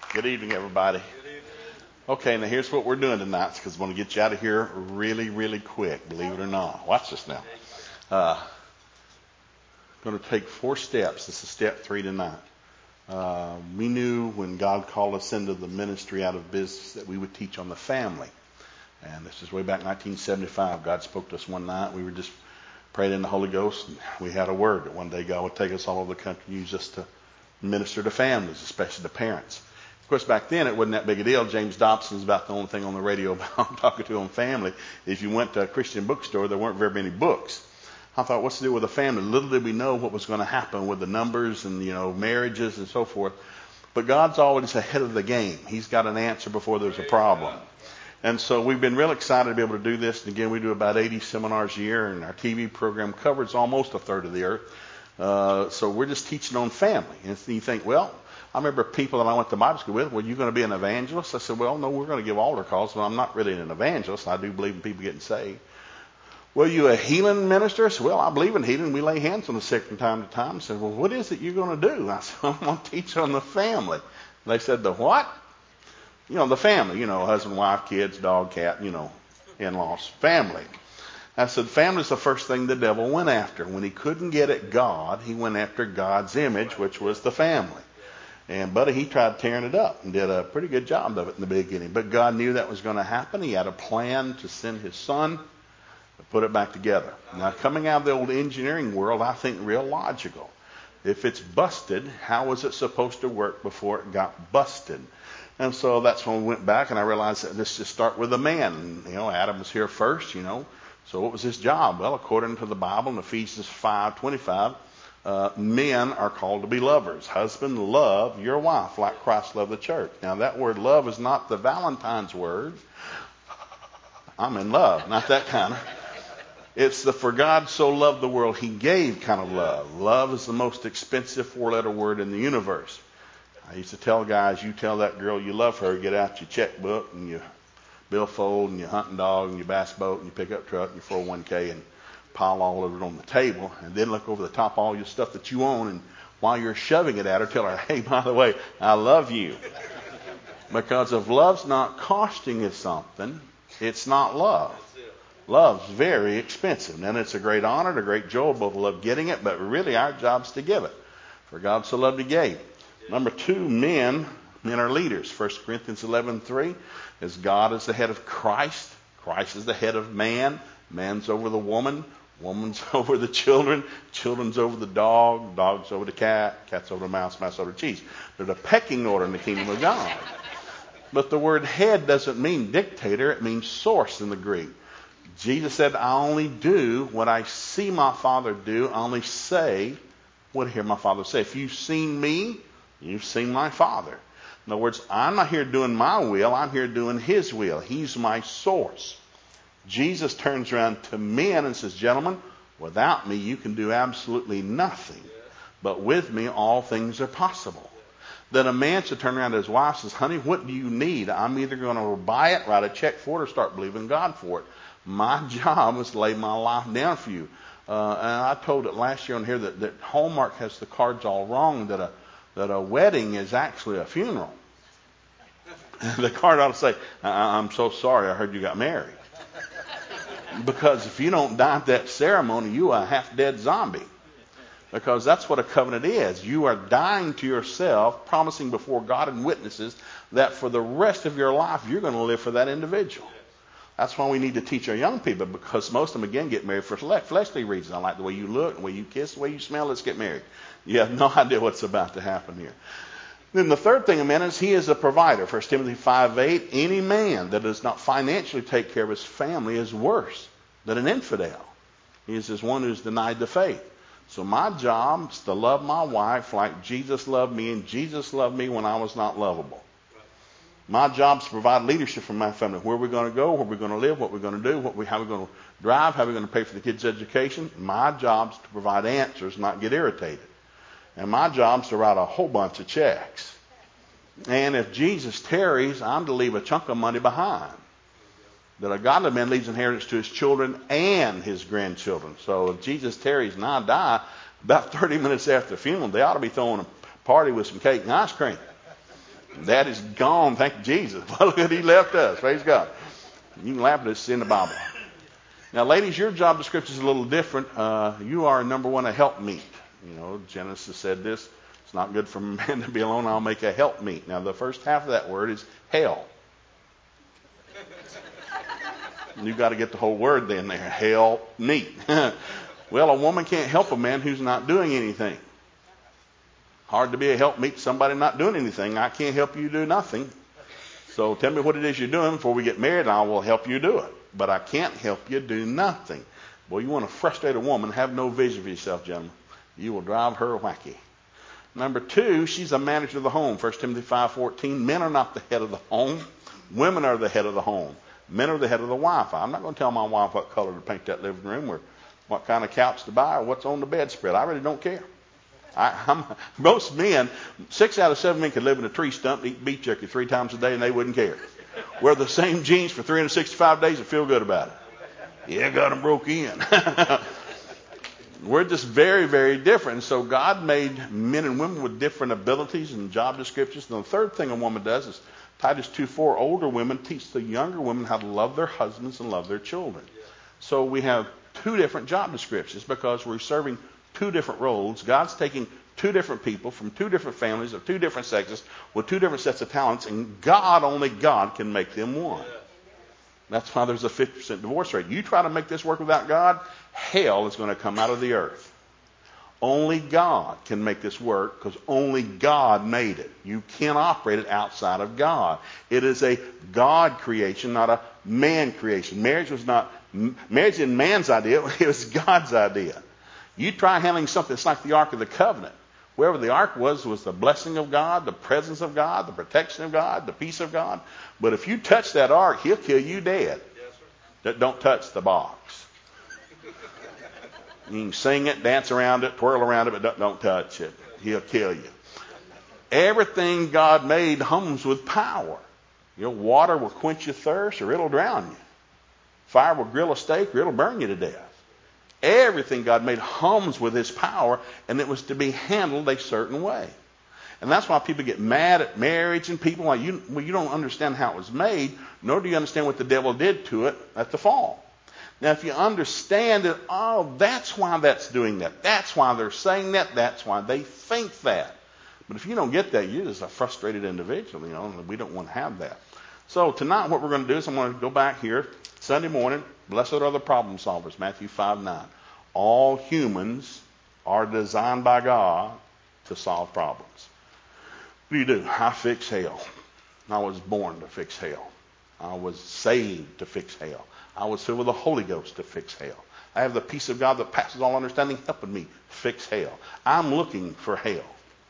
Good evening, everybody. Okay, now here's what we're doing tonight, because I want to get you out of here really, really quick, believe it or not. Watch this now. Going to take 4 steps. This is step 3 tonight. We knew when God called us into the ministry out of business that we would teach on the family. And this is way back in 1975. God spoke to us one night. We were just praying in the Holy Ghost, and we had a word that one day God would take us all over the country and use us to minister to families, especially the parents. Of course, back then it wasn't that big a deal. James Dobson was about the only thing on the radio about talking to on family. If you went to a Christian bookstore, there weren't very many books. I thought, what's the deal with the family? Little did we know what was going to happen with the numbers and, marriages and so forth. But God's always ahead of the game. He's got an answer before there's a problem. And so we've been real excited to be able to do this. And again, we do about 80 seminars a year, and our TV program covers almost a third of the earth. So we're just teaching on family. And you think, well, I remember people that I went to Bible school with, well, you going to be an evangelist? I said, well, no, we're going to give altar calls, but I'm not really an evangelist. I do believe in people getting saved. Well, you a healing minister? I said, well, I believe in healing. We lay hands on the sick from time to time. I said, well, what is it you're going to do? I said, I'm going to teach on the family. They said, the what? The family, husband, wife, kids, dog, cat, in-laws, family. I said, family's the first thing the devil went after. When he couldn't get at God, he went after God's image, which was the family. And buddy, he tried tearing it up and did a pretty good job of it in the beginning. But God knew that was going to happen. He had a plan to send his son to put it back together. Now, coming out of the old engineering world, I think real logical. If it's busted, how was it supposed to work before it got busted? And so that's when we went back, and I realized that let's just start with a man. Adam was here first, So what was his job? Well, according to the Bible in Ephesians 5:25, men are called to be lovers. Husband, love your wife like Christ loved the church. Now that word love is not the Valentine's word. I'm in love, not that kind of. It's the for God so loved the world he gave kind of love. Love is the most expensive 4-letter word in the universe. I used to tell guys, you tell that girl you love her, get out your checkbook and your billfold and your hunting dog and your bass boat and your pickup truck and your 401k and pile all of it on the table, and then look over the top of all your stuff that you own, and while you're shoving it at her, tell her, hey, by the way, I love you. Because if love's not costing you something, it's not love. Love's very expensive. And it's a great honor and a great joy both love getting it, but really our job's to give it. For God so loved he gave. Number 2, men are leaders. 1 Corinthians 11:3 is God is the head of Christ. Christ is the head of man. Man's over the woman. Woman's over the children. Children's over the dog. Dog's over the cat. Cat's over the mouse. Mouse over the cheese. There's a pecking order in the kingdom of God. But the word head doesn't mean dictator. It means source in the Greek. Jesus said, I only do what I see my Father do. I only say what I hear my Father say. If you've seen me, you've seen my Father. In other words, I'm not here doing my will. I'm here doing his will. He's my source. Jesus turns around to men and says, gentlemen, without me you can do absolutely nothing. But with me all things are possible. Then a man should turn around to his wife and says, honey, what do you need? I'm either going to buy it, write a check for it, or start believing God for it. My job is to lay my life down for you. And I told it last year on here that Hallmark has the cards all wrong, that a wedding is actually a funeral. The card ought to say, I'm so sorry I heard you got married. Because if you don't die at that ceremony, you are a half-dead zombie. Because that's what a covenant is. You are dying to yourself, promising before God and witnesses that for the rest of your life, you're going to live for that individual. That's why we need to teach our young people, because most of them, again, get married for fleshly reasons. I like the way you look, the way you kiss, the way you smell. Let's get married. You have no idea what's about to happen here. Then the third thing, is he is a provider. 1 Timothy 5:8, any man that does not financially take care of his family is worse than an infidel. He is as one who's denied the faith. So my job is to love my wife like Jesus loved me, and Jesus loved me when I was not lovable. My job is to provide leadership for my family. Where we're going to go, where we're going to live, what we're going to do, how we're going to drive, how we're going to pay for the kids' education. My job is to provide answers, not get irritated. And my job is to write a whole bunch of checks. And if Jesus tarries, I'm to leave a chunk of money behind. That a godly man leaves inheritance to his children and his grandchildren. So if Jesus tarries and I die, about 30 minutes after the funeral, they ought to be throwing a party with some cake and ice cream. That is gone, thank Jesus. Look at he left us. Praise God. You can laugh at this in the Bible. Now, ladies, your job description is a little different. You are, number one, a helpmeet. You know, Genesis said this. It's not good for a man to be alone. I'll make a helpmeet. Now, the first half of that word is hell. You've got to get the whole word in there. Helpmeet. Well, a woman can't help a man who's not doing anything. Hard to be a helpmeet to somebody not doing anything. I can't help you do nothing. So tell me what it is you're doing before we get married, and I will help you do it. But I can't help you do nothing. Boy, you want to frustrate a woman, have no vision for yourself, gentlemen. You will drive her wacky. Number two, she's a manager of the home. 1 Timothy 5:14. Men are not the head of the home. Women are the head of the home. Men are the head of the wife. I'm not going to tell my wife what color to paint that living room or what kind of couch to buy or what's on the bedspread. I really don't care. Most men, 6 out of 7 men could live in a tree stump and eat beef jerky 3 times a day and they wouldn't care. Wear the same jeans for 365 days and feel good about it. Yeah, got them broke in. We're just very, very different. So God made men and women with different abilities and job descriptions. And the third thing a woman does is Titus 2:4, older women teach the younger women how to love their husbands and love their children. So we have 2 different job descriptions because we're serving 2 different roles. God's taking 2 different people from 2 different families of 2 different sexes with 2 different sets of talents, and only God can make them one. That's why there's a 50% divorce rate. You try to make this work without God, hell is going to come out of the earth. Only God can make this work because only God made it. You can't operate it outside of God. It is a God creation, not a man creation. Marriage isn't man's idea, it was God's idea. You try handling something that's like the Ark of the Covenant. Wherever the Ark was the blessing of God, the presence of God, the protection of God, the peace of God. But if you touch that Ark, he'll kill you dead. Yes, sir. Don't touch the box. You can sing it, dance around it, twirl around it, but don't touch it. He'll kill you. Everything God made hums with power. You know, water will quench your thirst or it'll drown you. Fire will grill a steak or it'll burn you to death. Everything God made hums with his power, and it was to be handled a certain way. And that's why people get mad at marriage and people. Well, you don't understand how it was made, nor do you understand what the devil did to it at the fall. Now, if you understand it, that's why that's doing that. That's why they're saying that. That's why they think that. But if you don't get that, you're just a frustrated individual, and we don't want to have that. So tonight what we're going to do is I'm going to go back here Sunday morning. Blessed are the problem solvers, Matthew 5:9. All humans are designed by God to solve problems. What do? I fix hell. I was born to fix hell. I was saved to fix hell. I was filled with the Holy Ghost to fix hell. I have the peace of God that passes all understanding helping me fix hell. I'm looking for hell.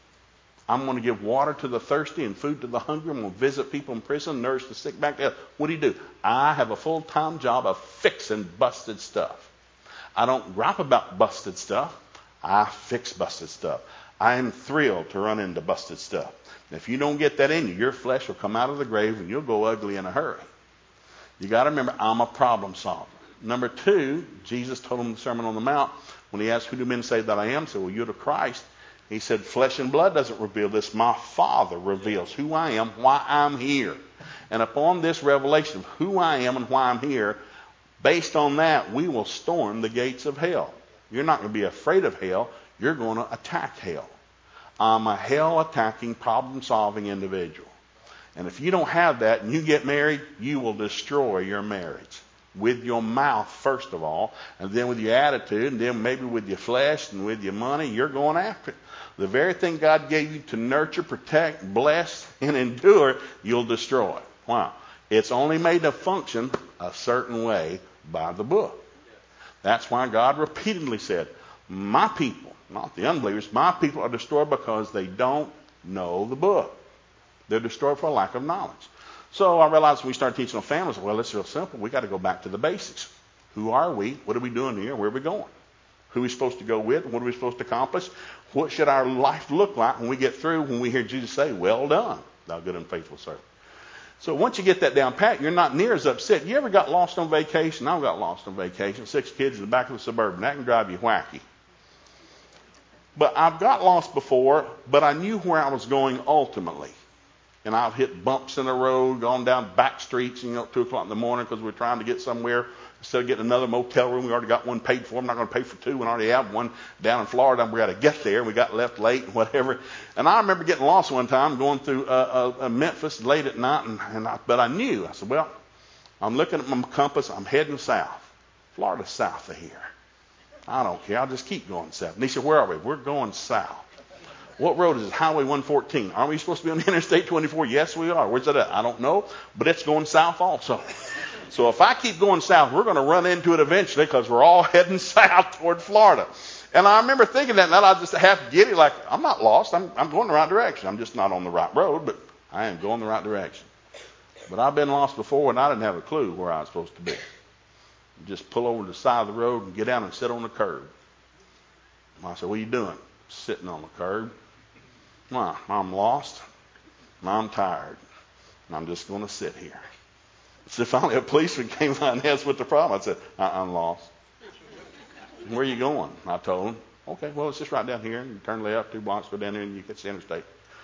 I'm going to give water to the thirsty and food to the hungry. I'm going to visit people in prison, nurse the sick back to health. What do? I have a full-time job of fixing busted stuff. I don't gripe about busted stuff. I fix busted stuff. I am thrilled to run into busted stuff. And if you don't get that in you, your flesh will come out of the grave and you'll go ugly in a hurry. You got to remember, I'm a problem solver. Number 2, Jesus told him in the Sermon on the Mount, when he asked, who do men say that I am? So, well, you're the Christ. He said, flesh and blood doesn't reveal this. My Father reveals who I am, why I'm here. And upon this revelation of who I am and why I'm here, based on that, we will storm the gates of hell. You're not going to be afraid of hell. You're going to attack hell. I'm a hell-attacking, problem-solving individual. And if you don't have that and you get married, you will destroy your marriage. With your mouth, first of all, and then with your attitude, and then maybe with your flesh and with your money, you're going after it. The very thing God gave you to nurture, protect, bless, and endure, you'll destroy. Wow. It's only made to function a certain way by the book. That's why God repeatedly said, my people, not the unbelievers, my people are destroyed because they don't know the book. They're destroyed for a lack of knowledge. So I realized when we started teaching on families, well, it's real simple. We got to go back to the basics. Who are we? What are we doing here? Where are we going? Who are we supposed to go with? What are we supposed to accomplish? What should our life look like when we get through, when we hear Jesus say, well done, thou good and faithful servant. So once you get that down pat, you're not near as upset. You ever got lost on vacation? I got lost on vacation. 6 kids in the back of the Suburban. That can drive you wacky. But I've got lost before, but I knew where I was going ultimately. And I've hit bumps in the road, gone down back streets, at 2 o'clock in the morning because we're trying to get somewhere. Instead of getting another motel room, we already got one paid for. I'm not going to pay for two. We already have one down in Florida. We got to get there. We got left late and whatever. And I remember getting lost one time going through Memphis late at night. But I knew. I said, well, I'm looking at my compass. I'm heading south. Florida's south of here. I don't care. I'll just keep going south. And he said, where are we? We're going south. What road is it? Highway 114. Aren't we supposed to be on Interstate 24? Yes, we are. Where's that at? I don't know. But it's going south also. So if I keep going south, we're going to run into it eventually because we're all heading south toward Florida. And I remember thinking that night, I was just half giddy, like, I'm not lost. I'm going the right direction. I'm just not on the right road, but I am going the right direction. But I've been lost before, and I didn't have a clue where I was supposed to be. Just pull over to the side of the road and get down and sit on the curb. And I said, what are you doing? Sitting on the curb. Why? I'm lost. I'm tired. And I'm just going to sit here. So finally a policeman came by and asked what the problem. I said, I'm lost. Where are you going? I told him. Okay, well, it's just right down here. You turn left 2 blocks, go down there, and you get to the interstate.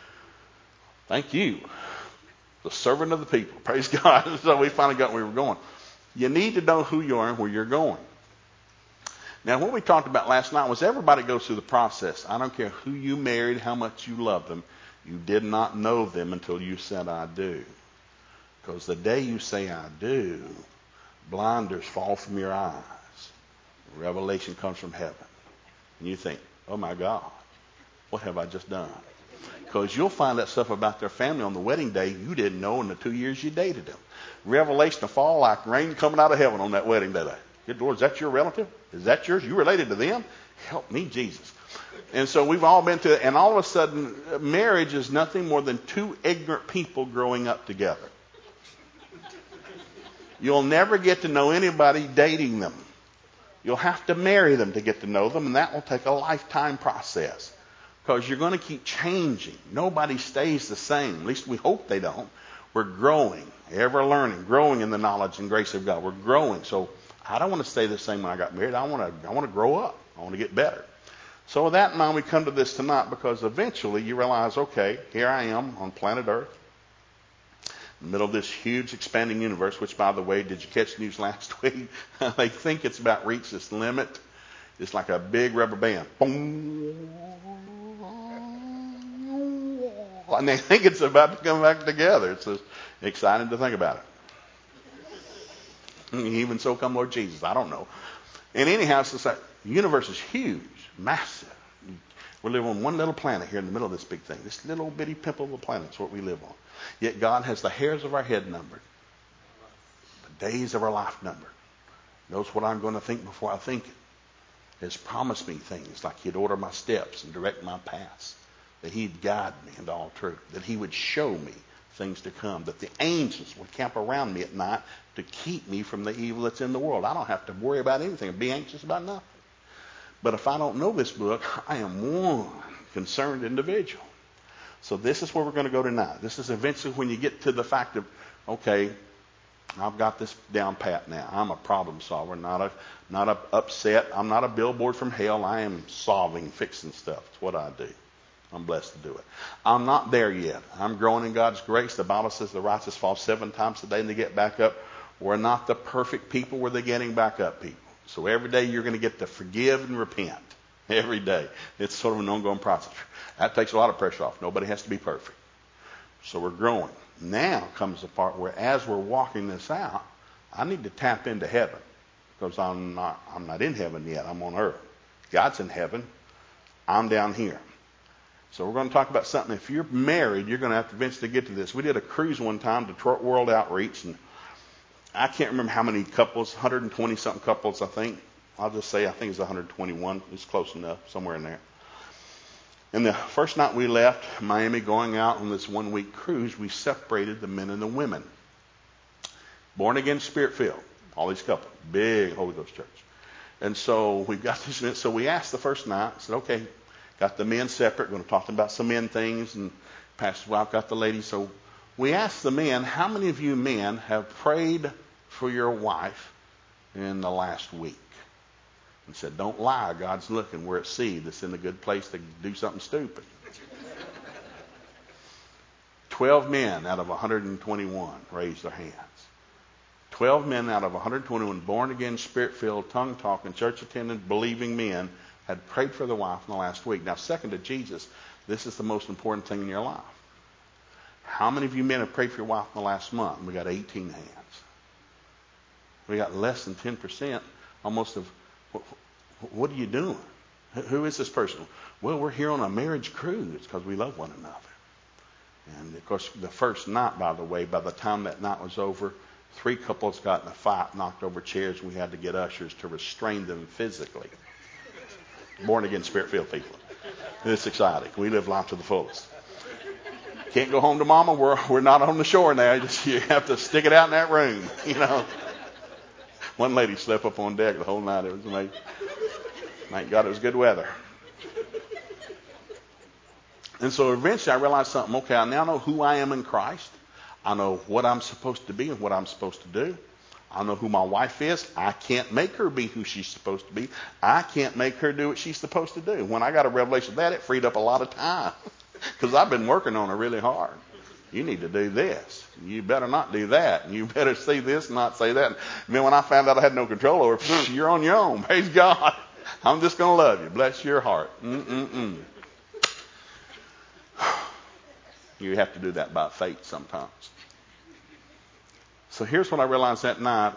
Thank you. The servant of the people. Praise God. So we finally got where we were going. You need to know who you are and where you're going. Now, what we talked about last night was everybody goes through the process. I don't care who you married, how much you love them. You did not know them until you said, I do. Because the day you say, I do, blinders fall from your eyes. Revelation comes from heaven. And you think, oh my God, what have I just done? Because you'll find that stuff about their family on the wedding day you didn't know in the 2 years you dated them. Revelation will fall like rain coming out of heaven on that wedding day. Good Lord, is that your relative? Is that yours? You related to them? Help me, Jesus. And so we've all been to it. And all of a sudden, marriage is nothing more than 2 ignorant people growing up together. You'll never get to know anybody dating them. You'll have to marry them to get to know them, and that will take a lifetime process. Because you're going to keep changing. Nobody stays the same. At least we hope they don't. We're growing, ever learning, growing in the knowledge and grace of God. We're growing. So I don't want to stay the same when I got married. I want to grow up. I want to get better. So with that in mind, we come to this tonight because eventually you realize, okay, here I am on planet Earth, in the middle of this huge expanding universe, which, by the way, did you catch the news last week? They think it's about reached its limit. It's like a big rubber band. Boom. And they think it's about to come back together. It's just exciting to think about it. Even so come Lord Jesus. I don't know. And anyhow, it's just like, the universe is huge, massive. We live on one little planet here in the middle of this big thing. This little bitty pimple of a planet is what we live on. Yet God has the hairs of our head numbered. The days of our life numbered. Knows what I'm going to think before I think it. Has promised me things like He'd order my steps and direct my paths. That He'd guide me into all truth. That He would show me things to come. That the angels would camp around me at night to keep me from the evil that's in the world. I don't have to worry about anything and be anxious about nothing. But if I don't know this book, I am one concerned individual. So this is where we're going to go tonight. This is eventually when you get to the fact of, okay, I've got this down pat now. I'm a problem solver, not a upset. I'm not a billboard from hell. I am solving, fixing stuff. It's what I do. I'm blessed to do it. I'm not there yet. I'm growing in God's grace. The Bible says the righteous fall 7 times a day and they get back up. We're not the perfect people. We're the getting back up people. So every day you're going to get to forgive and repent. Every day. It's sort of an ongoing process. That takes a lot of pressure off. Nobody has to be perfect. So we're growing. Now comes the part where as we're walking this out, I need to tap into heaven. Because I'm not in heaven yet. I'm on earth. God's in heaven. I'm down here. So we're going to talk about something. If you're married, you're going to have to eventually get to this. We did a cruise one time, Detroit World Outreach, and I can't remember how many couples, 120-something couples, I think. I'll just say I think it's 121. It's close enough, somewhere in there. And the first night we left Miami going out on this 1-week cruise, we separated the men and the women. Born again, Spirit-filled. All these couples. Big Holy Ghost church. And so we got this men. So we asked the first night, I said, okay, got the men separate. Going to talk to them about some men things. And Pastor Wild got the ladies. So we asked the men, how many of you men have prayed for your wife in the last week? And said, don't lie. God's looking. We're at sea. That's in a good place to do something stupid. 12 men out of 121 raised their hands. 12 men out of 121 born-again, spirit-filled, tongue-talking, church-attending, believing men had prayed for their wife in the last week. Now, second to Jesus, this is the most important thing in your life. How many of you men have prayed for your wife in the last month? We got 18 hands. We got less than 10%, almost of, what are you doing? Who is this person? Well, we're here on a marriage cruise because we love one another. And, of course, the first night, by the way, by the time that night was over, 3 couples got in a fight, knocked over chairs, and we had to get ushers to restrain them physically. Born-again, spirit-filled people. It's exciting. We live life to the fullest. Can't go home to mama. We're not on the shore now. You have to stick it out in that room, you know. One lady slept up on deck the whole night. It was amazing. Thank God it was good weather. And so eventually I realized something. Okay, I now know who I am in Christ. I know what I'm supposed to be and what I'm supposed to do. I know who my wife is. I can't make her be who she's supposed to be. I can't make her do what she's supposed to do. When I got a revelation of that, it freed up a lot of time because I've been working on her really hard. You need to do this. You better not do that. And you better say this and not say that. And then when I found out I had no control over it, you're on your own. Praise God. I'm just going to love you. Bless your heart. You have to do that by faith sometimes. So here's what I realized that night.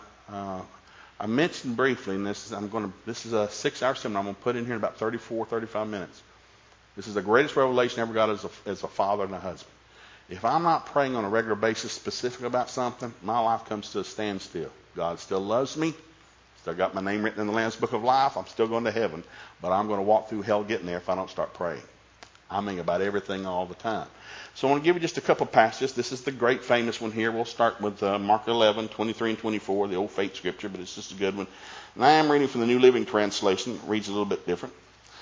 I mentioned briefly, and this is a 6-hour seminar. I'm going to put in here in about 35 minutes. This is the greatest revelation I ever got as a father and a husband. If I'm not praying on a regular basis specific about something, my life comes to a standstill. God still loves me. Still got my name written in the Lamb's Book of Life. I'm still going to heaven. But I'm going to walk through hell getting there if I don't start praying. I mean about everything all the time. So I want to give you just a couple passages. This is the great famous one here. We'll start with Mark 11, 23 and 24, the old faith scripture, but it's just a good one. And I am reading from the New Living Translation. It reads a little bit different.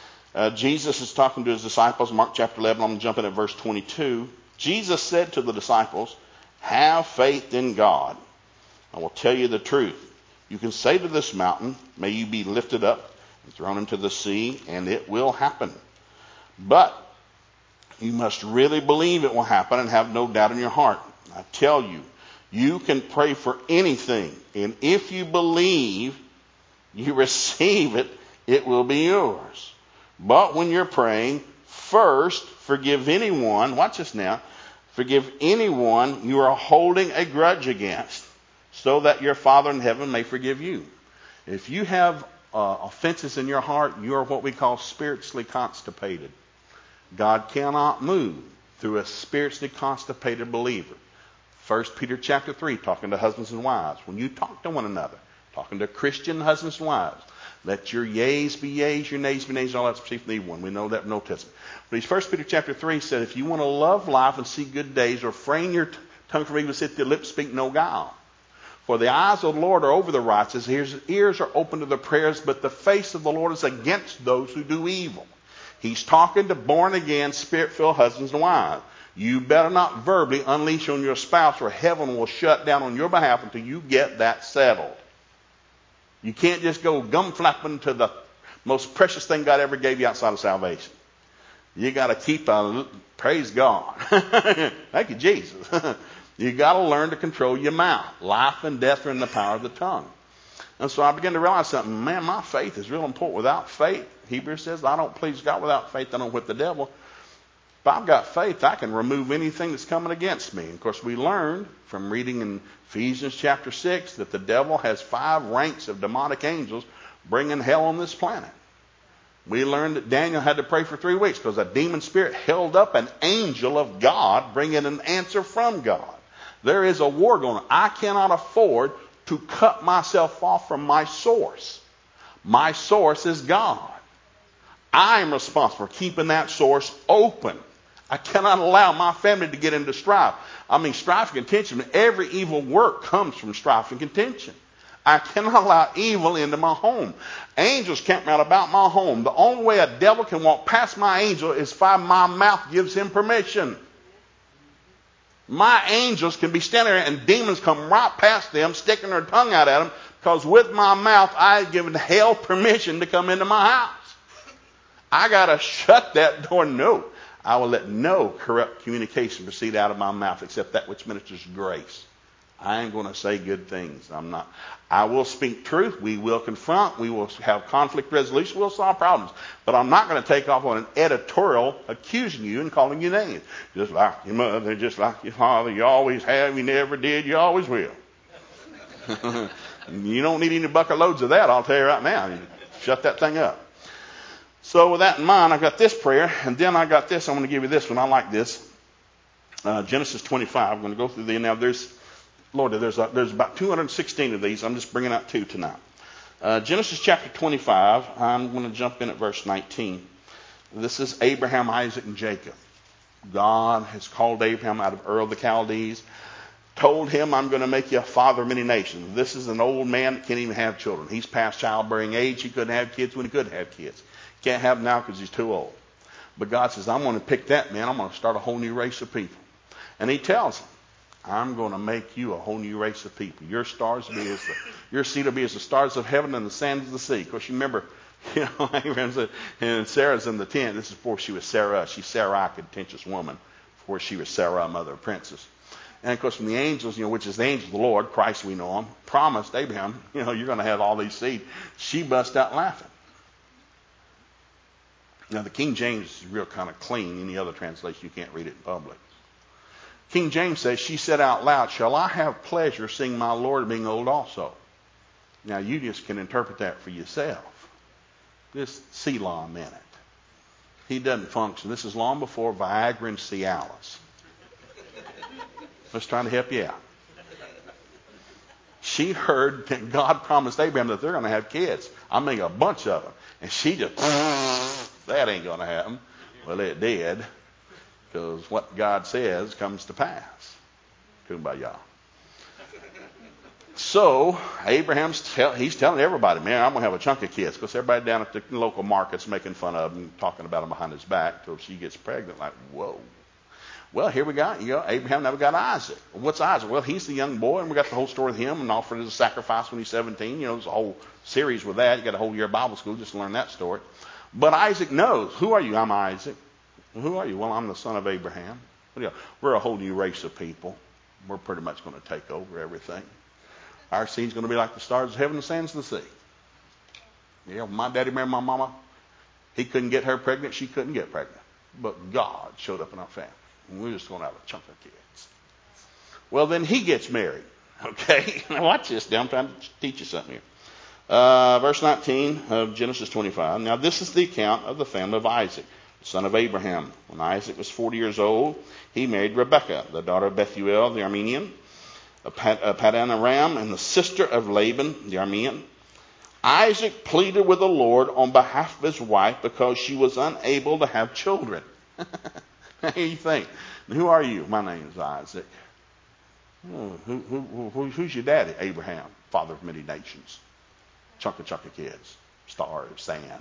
Jesus is talking to his disciples, Mark chapter 11. I'm jumping at verse 22. Jesus said to the disciples, "Have faith in God. I will tell you the truth. You can say to this mountain, may you be lifted up and thrown into the sea, and it will happen. But you must really believe it will happen and have no doubt in your heart. I tell you, you can pray for anything, and if you believe you receive it, it will be yours. But when you're praying, first forgive anyone, watch this now, forgive anyone you are holding a grudge against, so that your Father in heaven may forgive you." If you have offenses in your heart, you are what we call spiritually constipated. God cannot move through a spiritually constipated believer. 1 Peter chapter 3, talking to husbands and wives. When you talk to one another, talking to Christian husbands and wives, let your yeas be yeas, your nays be nays, all that's perceived from the evil one. We know that from the Old Testament. But 1 Peter chapter 3 said, if you want to love life and see good days, refrain your tongue from evil, sit your lips, speak no guile. For the eyes of the Lord are over the righteous, his ears are open to their prayers, but the face of the Lord is against those who do evil. He's talking to born-again, spirit-filled husbands and wives. You better not verbally unleash on your spouse, or heaven will shut down on your behalf until you get that settled. You can't just go gum-flapping to the most precious thing God ever gave you outside of salvation. You got to keep praise God. Thank you, Jesus. You got to learn to control your mouth. Life and death are in the power of the tongue. And so I began to realize something. Man, my faith is real important. Without faith, Hebrews says, I don't please God. Without faith, I don't whip the devil. If I've got faith, I can remove anything that's coming against me. And of course, we learned from reading in Ephesians chapter 6 that the devil has 5 ranks of demonic angels bringing hell on this planet. We learned that Daniel had to pray for 3 weeks because a demon spirit held up an angel of God bringing an answer from God. There is a war going on. I cannot afford to cut myself off from my source. My source is God. I am responsible for keeping that source open. I cannot allow my family to get into strife. I mean, strife and contention. Every evil work comes from strife and contention. I cannot allow evil into my home. Angels camp round about my home. The only way a devil can walk past my angel is if my mouth gives him permission. My angels can be standing there and demons come right past them, sticking their tongue out at them, because with my mouth I have given hell permission to come into my house. I got to shut that door. No. I will let no corrupt communication proceed out of my mouth except that which ministers grace. I ain't going to say good things. I will speak truth. We will confront. We will have conflict resolution. We'll solve problems. But I'm not going to take off on an editorial accusing you and calling you names. Just like your mother, just like your father. You always have. You never did. You always will. You don't need any bucket loads of that. I'll tell you right now. You shut that thing up. So with that in mind, I got this prayer. And then I got this. I'm going to give you this one. I like this. Genesis 25. I'm going to go through the now. There's about 216 of these. I'm just bringing out 2 tonight. Genesis chapter 25. I'm going to jump in at verse 19. This is Abraham, Isaac, and Jacob. God has called Abraham out of Ur of the Chaldees. Told him, I'm going to make you a father of many nations. This is an old man that can't even have children. He's past childbearing age. He couldn't have kids when he could have kids. Can't have them now because he's too old. But God says, I'm going to pick that man. I'm going to start a whole new race of people. And he tells him, I'm going to make you a whole new race of people. Your seed will be as the stars of heaven and the sands of the sea. Of course, you remember, Abraham said, and Sarah's in the tent. This is before she was Sarah. She's Sarai, a contentious woman. Before she was Sarah, mother of princes. And of course, when the angels, which is the angel of the Lord, Christ we know him, promised Abraham, you're going to have all these seed. She bust out laughing. Now, the King James is real kind of clean. Any other translation, you can't read it in public. King James says, she said out loud, shall I have pleasure seeing my Lord being old also? Now, you just can interpret that for yourself. Just Selah a minute. He doesn't function. This is long before Viagra and Cialis. Just trying to help you out. She heard that God promised Abraham that they're going to have kids. I mean, a bunch of them. And she just, that ain't going to happen. Well, it did. Because what God says comes to pass. Kumbaya. So, he's telling everybody, man, I'm going to have a chunk of kids. Because everybody down at the local market's making fun of him, talking about him behind his back till she gets pregnant. Like, whoa. Well, here we got, Abraham never got Isaac. What's Isaac? Well, he's the young boy, and we got the whole story with him and offered as a sacrifice when he's 17. There's a whole series with that. You got a whole year of Bible school just to learn that story. But Isaac knows. Who are you? I'm Isaac. Who are you? Well, I'm the son of Abraham. We're a whole new race of people. We're pretty much going to take over everything. Our seed's going to be like the stars of heaven and the sands of the sea. When my daddy married my mama, he couldn't get her pregnant. She couldn't get pregnant. But God showed up in our family. And we're just going to have a chunk of kids. Well, then he gets married. Okay? Now watch this. Now I'm trying to teach you something here. Verse 19 of Genesis 25. Now this is the account of the family of Isaac, son of Abraham. When Isaac was 40 years old, he married Rebekah, the daughter of Bethuel the Aramean, Paddan Aram, and the sister of Laban the Aramean. Isaac pleaded with the Lord on behalf of his wife because she was unable to have children. How do you think? Who are you? My name is Isaac. Who's your daddy? Abraham, father of many nations. Chunk of kids. Stars, sand.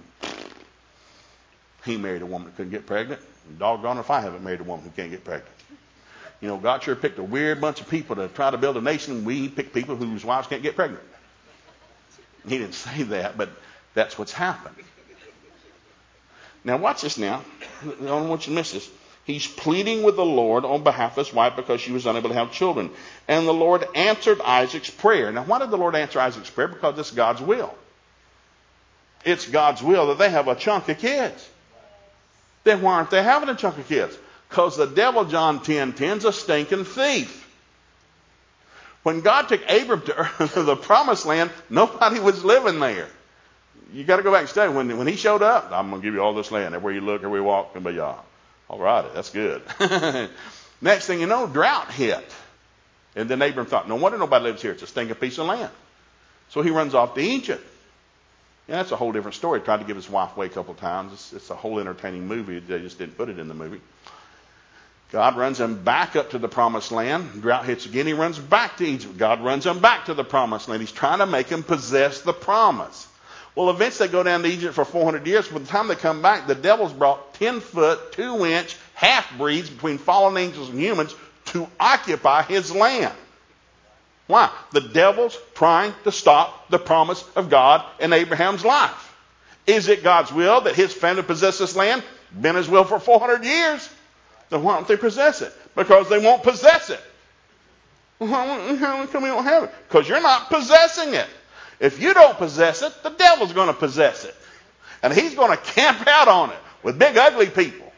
He married a woman that couldn't get pregnant. And doggone if I haven't married a woman who can't get pregnant. God sure picked a weird bunch of people to try to build a nation. We pick people whose wives can't get pregnant. He didn't say that, but that's what's happened. Now watch this now. I don't want you to miss this. He's pleading with the Lord on behalf of his wife because she was unable to have children. And the Lord answered Isaac's prayer. Now, why did the Lord answer Isaac's prayer? Because it's God's will. It's God's will that they have a chunk of kids. Then why aren't they having a chunk of kids? Because the devil, John 10:10, is a stinking thief. When God took Abram to the promised land, nobody was living there. You got to go back and study. When he showed up, I'm going to give you all this land. Everywhere you look, everywhere you walk, and be y'all. All right, that's good. Next thing you know, drought hit. And then Abram thought, no wonder nobody lives here. It's a stinking piece of land. So he runs off to Egypt. Yeah, that's a whole different story. Tried to give his wife away a couple of times. It's a whole entertaining movie. They just didn't put it in the movie. God runs him back up to the promised land. Drought hits again. He runs back to Egypt. God runs him back to the promised land. He's trying to make him possess the promise. Well, eventually they go down to Egypt for 400 years. By the time they come back, the devil's brought 10-foot, 2-inch half-breeds between fallen angels and humans to occupy his land. Why? The devil's trying to stop the promise of God in Abraham's life. Is it God's will that his family possess this land? Been his will for 400 years. Then why don't they possess it? Because they won't possess it. How come we don't have it? Because you're not possessing it. If you don't possess it, the devil's going to possess it. And he's going to camp out on it with big ugly people.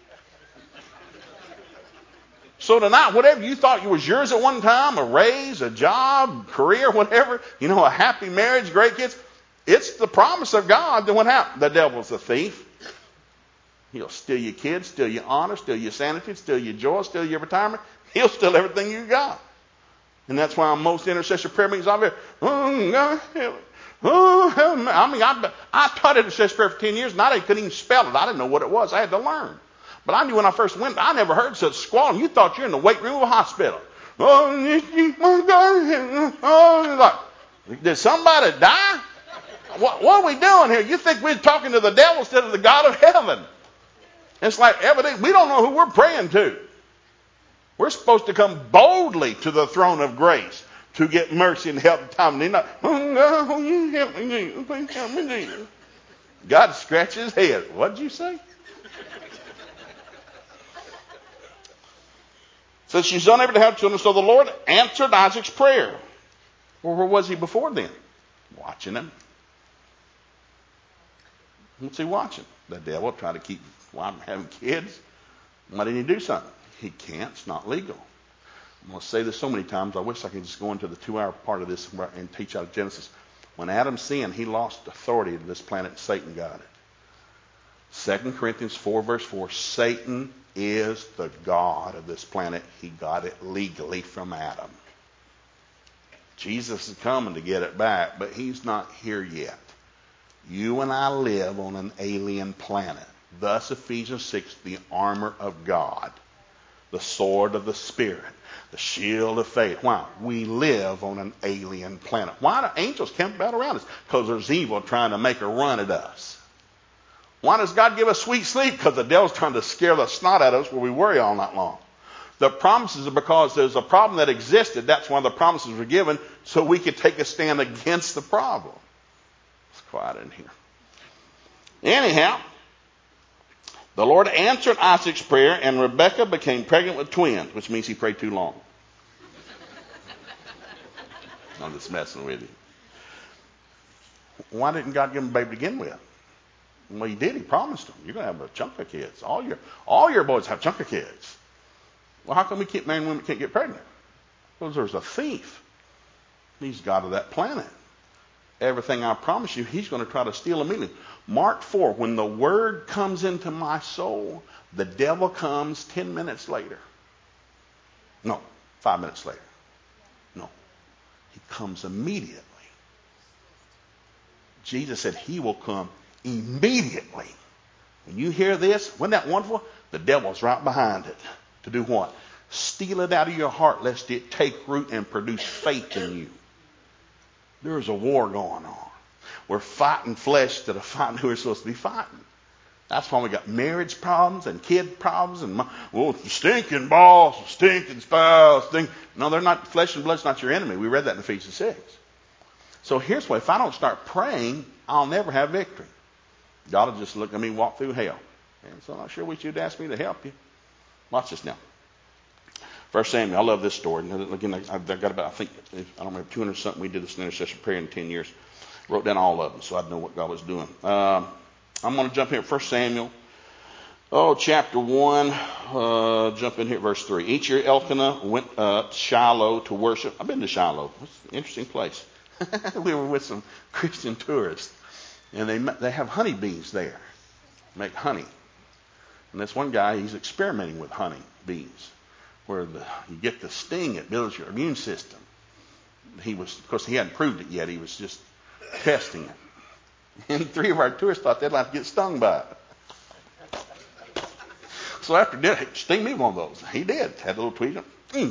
So tonight, whatever you thought was yours at one time, a raise, a job, career, whatever, a happy marriage, great kids, it's the promise of God. Then what happened? The devil's a thief. He'll steal your kids, steal your honor, steal your sanity, steal your joy, steal your retirement. He'll steal everything you got. And that's why on most intercession prayer meetings I've been, oh, God, help me. Oh, help me. I taught intercession prayer for 10 years, and I couldn't even spell it. I didn't know what it was. I had to learn. But I knew when I first went, I never heard such squalling. You thought you're in the waiting room of a hospital. Oh, God. Oh, did somebody die? What are we doing here? You think we're talking to the devil instead of the God of heaven? It's like evidently we don't know who we're praying to. We're supposed to come boldly to the throne of grace to get mercy and help in time. And not, oh God, you help me, Jesus. Please help me, Jesus. God scratches his head. What did you say? So she's unable to have children, so the Lord answered Isaac's prayer. Well, where was he before then? Watching him. What's he watching? The devil tried to keep from having kids. Why didn't he do something? He can't. It's not legal. I'm going to say this so many times. I wish I could just go into the 2-hour part of this and teach out of Genesis. When Adam sinned, he lost authority to this planet, and Satan got it. 2 Corinthians 4, verse 4, Satan is the God of this planet. He got it legally from Adam. Jesus is coming to get it back, but he's not here yet. You and I live on an alien planet. Thus, Ephesians 6, the armor of God, the sword of the Spirit, the shield of faith. Why? We live on an alien planet. Why do angels camp about around us? Because there's evil trying to make a run at us. Why does God give us sweet sleep? Because the devil's trying to scare the snot out of us where we worry all night long. The promises are because there's a problem that existed. That's why the promises were given, so we could take a stand against the problem. It's quiet in here. Anyhow, the Lord answered Isaac's prayer, and Rebekah became pregnant with twins, which means he prayed too long. I'm just messing with you. Why didn't God give him a baby to begin with? Well, he did. He promised them. You're going to have a chunk of kids. All your boys have a chunk of kids. Well, how come we keep marrying women that can't get pregnant? Because there's a thief. He's God of that planet. Everything I promise you, he's going to try to steal immediately. Mark 4, when the word comes into my soul, the devil comes 10 minutes later. No, 5 minutes later. No, he comes immediately. Jesus said he will come immediately. When you hear this, wasn't that wonderful? The devil's right behind it. To do what? Steal it out of your heart lest it take root and produce faith in you. There's a war going on. We're fighting flesh instead of fighting who we're supposed to be fighting. That's why we got marriage problems and kid problems and stinking boss, stinking spouse. No, they're not. Flesh and blood's not your enemy. We read that in Ephesians 6. So here's what: if I don't start praying, I'll never have victory. God will just look at me walk through hell. And so I'm not sure what you'd ask me to help you. Watch this now. 1 Samuel, I love this story. Again, I've got about, I don't remember, 200 something. We did this intercession prayer in 10 years. Wrote down all of them so I'd know what God was doing. I'm going to jump here at 1 Samuel, chapter 1, jump in here at verse 3. Each year Elkanah went up Shiloh to worship. I've been to Shiloh. It's an interesting place. We were with some Christian tourists, and they have honeybees there. Make honey. And this one guy, he's experimenting with honey bees, where you get the sting, it builds your immune system. Of course, he hadn't proved it yet. He was just testing it. And 3 of our tourists thought they'd like to get stung by it. So after dinner, hey, sting me one of those. He did. Had a little tweet.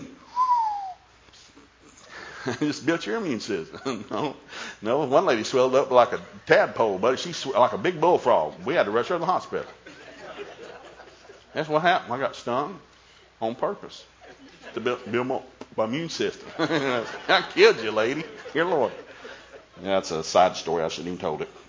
Just built your immune system. No, one lady swelled up like a tadpole, but she's like a big bullfrog. We had to rush her to the hospital. That's what happened. I got stung on purpose to build my immune system. I killed you, lady. Here, Lord. Yeah, that's a side story. I shouldn't even told it.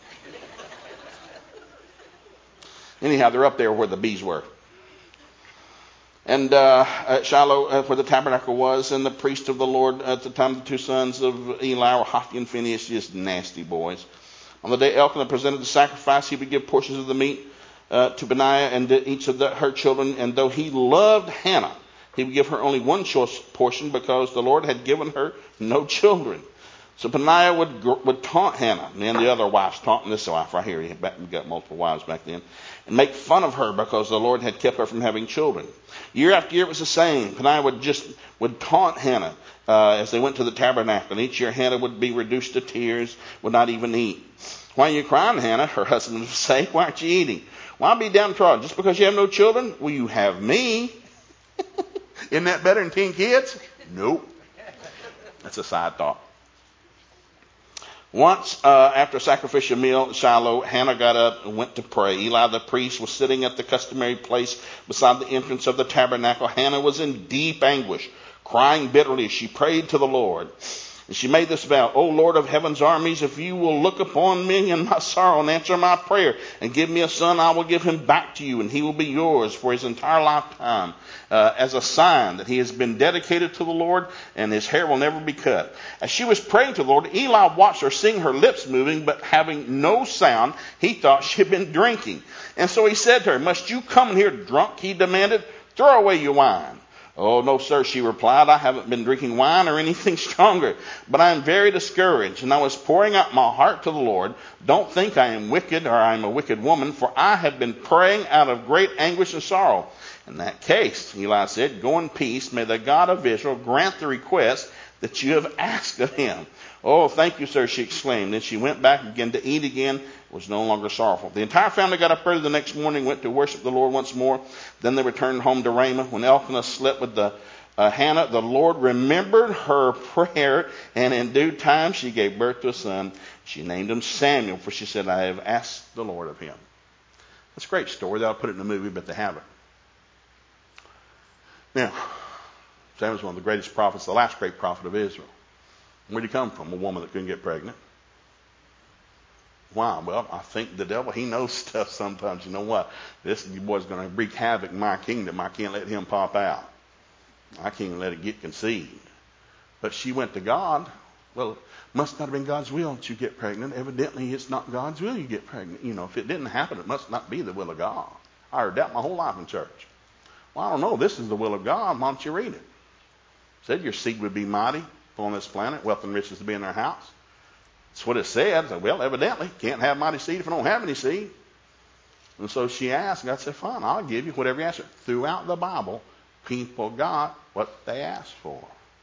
Anyhow, they're up there where the bees were. And at Shiloh, where the tabernacle was, and the priest of the Lord at the time, the two sons of Eli were Hophni and Phinehas, just nasty boys. On the day Elkanah presented the sacrifice, he would give portions of the meat to Benaiah and to each of her children. And though he loved Hannah, he would give her only one choice portion because the Lord had given her no children. So Benaiah would taunt Hannah and the other wives, taunting this wife right here. He got multiple wives back then, and make fun of her because the Lord had kept her from having children. Year after year it was the same. Benaiah would taunt Hannah as they went to the tabernacle. And each year Hannah would be reduced to tears, would not even eat. Why are you crying, Hannah? Her husband would say. Why aren't you eating? Why be downtrodden? Just because you have no children? Will you have me? Isn't that better than 10 kids? Nope. That's a side thought. Once, after a sacrificial meal at Shiloh, Hannah got up and went to pray. Eli the priest was sitting at the customary place beside the entrance of the tabernacle. Hannah was in deep anguish, crying bitterly as she prayed to the Lord. And she made this vow, O Lord of heaven's armies, if you will look upon me in my sorrow and answer my prayer and give me a son, I will give him back to you, and he will be yours for his entire lifetime, as a sign that he has been dedicated to the Lord, and his hair will never be cut. As she was praying to the Lord, Eli watched her, seeing her lips moving, but having no sound. He thought she had been drinking. And so he said to her, Must you come here drunk? He demanded. Throw away your wine. Oh, no, sir, she replied. I haven't been drinking wine or anything stronger, but I am very discouraged, and I was pouring out my heart to the Lord. Don't think I am wicked or I am a wicked woman, for I have been praying out of great anguish and sorrow. In that case, Eli said, Go in peace. May the God of Israel grant the request that you have asked of him. Oh, thank you, sir, she exclaimed. Then she went back again to eat again. Was no longer sorrowful. The entire family got up early the next morning, went to worship the Lord once more. Then they returned home to Ramah. When Elkanah slept with Hannah, the Lord remembered her prayer, and in due time she gave birth to a son. She named him Samuel, for she said, I have asked the Lord of him. That's a great story. They'll put it in the movie, but they haven't. Now, Samuel's one of the greatest prophets, the last great prophet of Israel. Where did he come from? A woman that couldn't get pregnant. Why? Well, I think the devil, he knows stuff sometimes. You know what? This boy's going to wreak havoc in my kingdom. I can't let him pop out. I can't let it get conceived. But she went to God. Well, it must not have been God's will that you get pregnant. Evidently, it's not God's will you get pregnant. You know, if it didn't happen, it must not be the will of God. I heard that my whole life in church. Well, I don't know. This is the will of God. Why don't you read it? It said your seed would be mighty on this planet, wealth and riches to be in their house. That's what it said. I said, well, evidently, can't have mighty seed if I don't have any seed. And so she asked, God said, fine, I'll give you whatever you ask for. Throughout the Bible, people got what they asked for.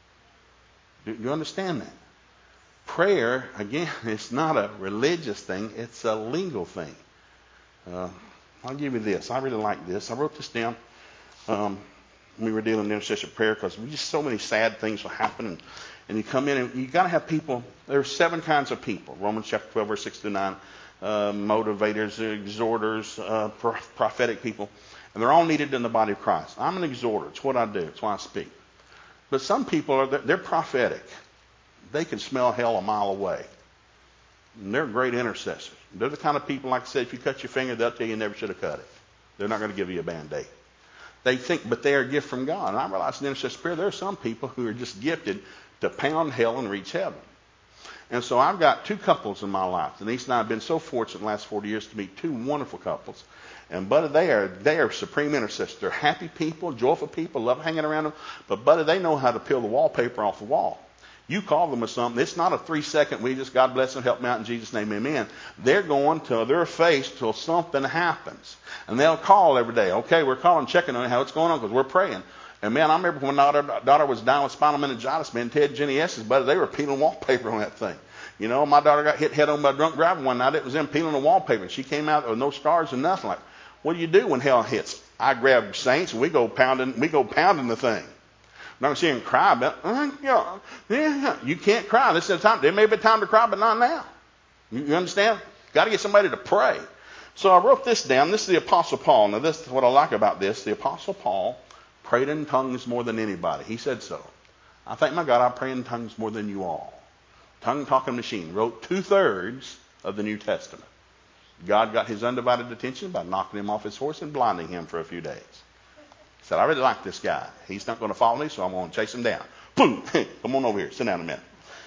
Do you understand that? Prayer, again, it's not a religious thing. It's a legal thing. I'll give you this. I really like this. I wrote this down. We were dealing with intercession prayer because just so many sad things will happen. And you come in and you got to have people. There are 7 kinds of people. Romans chapter 12, verse 6 through 9. Motivators, exhorters, prophetic people. And they're all needed in the body of Christ. I'm an exhorter. It's what I do. It's why I speak. But some people, they're prophetic. They can smell hell a mile away. And they're great intercessors. They're the kind of people, like I said, if you cut your finger, they'll tell you never should have cut it. They're not going to give you a Band-Aid. They think, but they are a gift from God. And I realize in intercessory prayer, there are some people who are just gifted to pound hell and reach heaven. And so I've got 2 couples in my life. Denise and I have been so fortunate in the last 40 years to meet 2 wonderful couples. And buddy, they are supreme intercessors. They're happy people, joyful people, love hanging around them. But buddy, they know how to peel the wallpaper off the wall. You call them with something. It's not a 3-second, we just, God bless them, help me out in Jesus' name, amen. They're going to their face till something happens. And they'll call every day. Okay, we're calling, checking on how it's going on because we're praying. And man, I remember when my daughter was down with spinal meningitis, man, Ted and Jenny S's, buddy, they were peeling wallpaper on that thing. You know, my daughter got hit head on by a drunk driver one night. It was them peeling the wallpaper. She came out with no scars or nothing. Like, what do you do when hell hits? I grab saints and we go pounding the thing. I'm not going to see him cry, but you can't cry. This is the time. There may be a time to cry, but not now. You understand? Got to get somebody to pray. So I wrote this down. This is the Apostle Paul. Now, this is what I like about this. The Apostle Paul prayed in tongues more than anybody. He said so. I thank my God I pray in tongues more than you all. Tongue-talking machine. Wrote 2/3 of the New Testament. God got his undivided attention by knocking him off his horse and blinding him for a few days. Said, I really like this guy. He's not going to follow me, so I'm going to chase him down. Boom! Come on over here. Sit down a minute.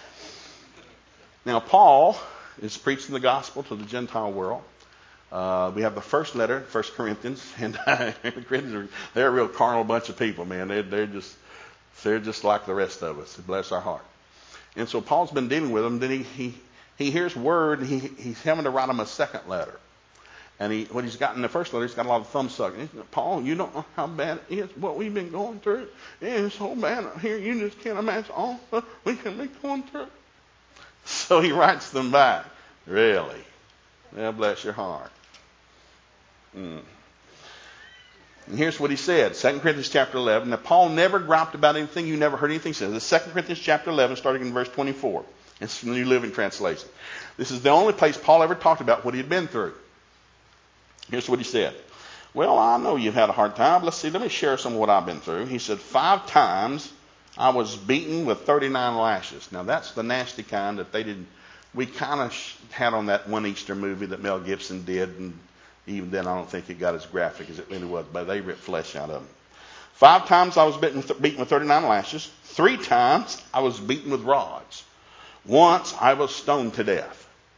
Now, Paul is preaching the gospel to the Gentile world. We have the first letter, 1 Corinthians, and Corinthians, they're a real carnal bunch of people, man. They're just like the rest of us. Bless our heart. And so Paul's been dealing with them. Then he hears word, and he's having to write them a second letter. And what he's got in the first letter, he's got a lot of thumb sucking. Paul, you don't know how bad it is, what we've been going through. It's so bad here, you just can't imagine all that we can be going through. So he writes them back. Really? Well, bless your heart. And here's what he said, 2 Corinthians chapter 11. Now, Paul never griped about anything. You never heard anything said. This is 2 Corinthians chapter 11, starting in verse 24. It's from the New Living Translation. This is the only place Paul ever talked about what he had been through. Here's what he said. Well, I know you've had a hard time. Let me share some of what I've been through. He said, 5 times I was beaten with 39 lashes. Now, that's the nasty kind that we kind of had on that one Easter movie that Mel Gibson did, and even then I don't think it got as graphic as it really was, but they ripped flesh out of him. 5 times I was beaten with 39 lashes. 3 times I was beaten with rods. Once I was stoned to death.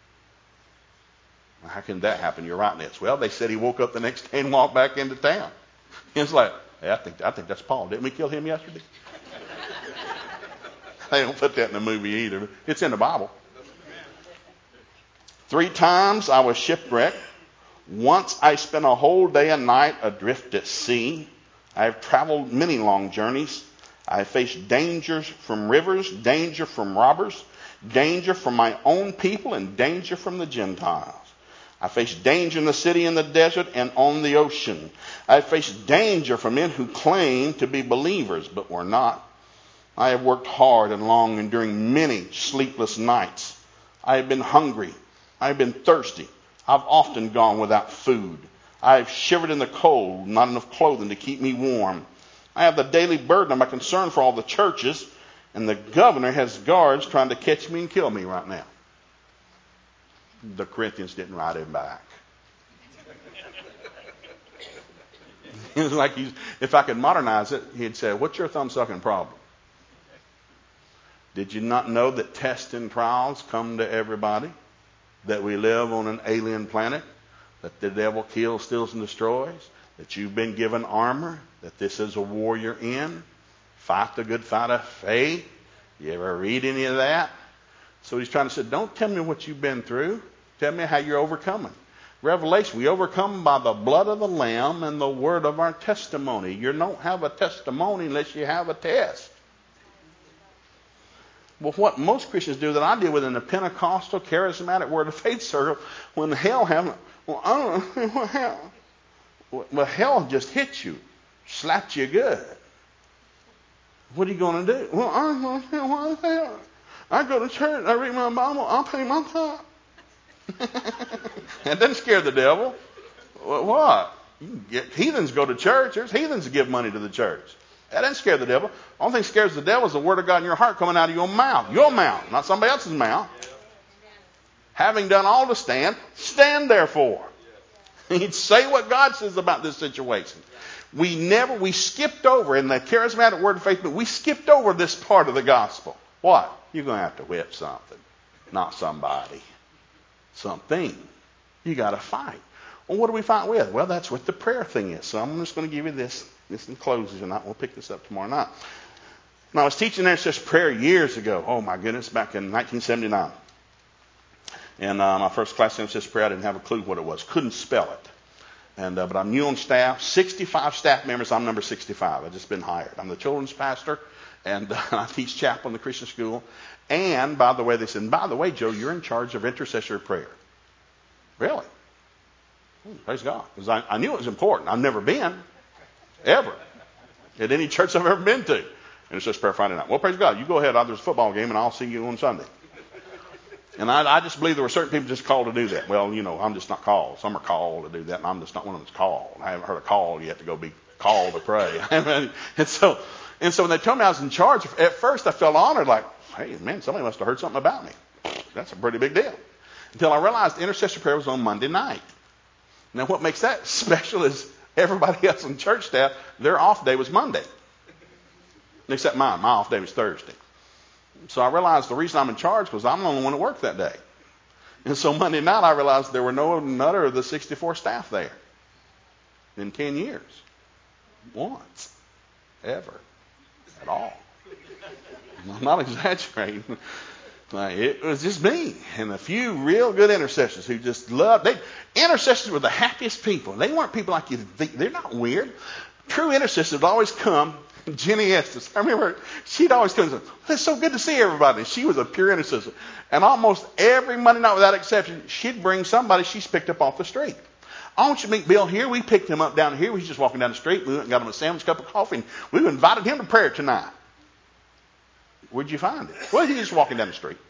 How can that happen? You're writing this. Well, they said he woke up the next day and walked back into town. It's like, hey, I think that's Paul. Didn't we kill him yesterday? They don't put that in the movie either. It's in the Bible. 3 times I was shipwrecked. Once I spent a whole day and night adrift at sea. I have traveled many long journeys. I have faced dangers from rivers, danger from robbers, danger from my own people, and danger from the Gentiles. I faced danger in the city, in the desert, and on the ocean. I faced danger from men who claimed to be believers, but were not. I have worked hard and long, enduring many sleepless nights. I have been hungry. I have been thirsty. I've often gone without food. I have shivered in the cold, not enough clothing to keep me warm. I have the daily burden of my concern for all the churches, and the governor has guards trying to catch me and kill me right now. The Corinthians didn't write him back. It was like if I could modernize it, he'd say, what's your thumb-sucking problem? Did you not know that tests and trials come to everybody? That we live on an alien planet? That the devil kills, steals, and destroys? That you've been given armor? That this is a war you're in? Fight the good fight of faith? You ever read any of that? So he's trying to say, don't tell me what you've been through. Tell me how you're overcoming. Revelation, we overcome by the blood of the Lamb and the word of our testimony. You don't have a testimony unless you have a test. Well, what most Christians do that I deal with in the Pentecostal, charismatic Word of Faith circle, when hell happens, well, I don't know what hell. Well, hell just hit you, slapped you good. What are you going to do? Well, I don't know what hell. I go to church, I read my Bible, I'll pay my tithe. That doesn't scare the devil. What? Heathens go to church. There's heathens that give money to the church. That doesn't scare the devil. The only thing that scares the devil is the word of God in your heart coming out of your mouth. Your mouth, not somebody else's mouth. Having done all to stand, stand therefore. He'd say what God says about this situation. We skipped over in the charismatic Word of Faith, but we skipped over this part of the gospel. What? You're going to have to whip something. Not somebody. Something. You got to fight. Well, what do we fight with? Well, that's what the prayer thing is. So I'm just going to give you this in closes, and we'll pick this up tomorrow night. Now, I was teaching intercessory prayer years ago. Oh, my goodness, back in 1979. And my first class of intercessory prayer, I didn't have a clue what it was. Couldn't spell it. But I'm new on staff. 65 staff members. I'm number 65. I've just been hired. I'm the children's pastor, and I teach chapel in the Christian school. And, by the way, they said, by the way, Joe, you're in charge of intercessory prayer. Really? Praise God. Because I knew it was important. I've never been, ever, at any church I've ever been to. Intercessory prayer Friday night. Well, praise God. You go ahead. There's a football game, and I'll see you on Sunday. And I just believe there were certain people just called to do that. Well, I'm just not called. Some are called to do that, and I'm just not one of them that's called. I haven't heard a call yet to go be called to pray. And so when they told me I was in charge, at first I felt honored, like, hey, man, somebody must have heard something about me. That's a pretty big deal. Until I realized intercessory prayer was on Monday night. Now, what makes that special is Everybody else on church staff, their off day was Monday. Except mine. My off day was Thursday. So I realized the reason I'm in charge was I'm the only one that worked that day. And so Monday night I realized there were no other of the 64 staff there in 10 years. Once. Ever. At all. I'm not exaggerating. It was just me and a few real good intercessors who just loved. Intercessors were the happiest people. They weren't people like you think. They're not weird. True intercessors would always come. Jenny Estes, I remember she'd always come and say, "It's so good to see everybody." She was a pure intercessor. And almost every Monday night without exception, she'd bring somebody she's picked up off the street. "I want you to meet Bill here." We picked him up down here. He was just walking down the street. We went and got him a sandwich, cup of coffee, and we invited him to prayer tonight. Where'd you find it? Well, he's just walking down the street.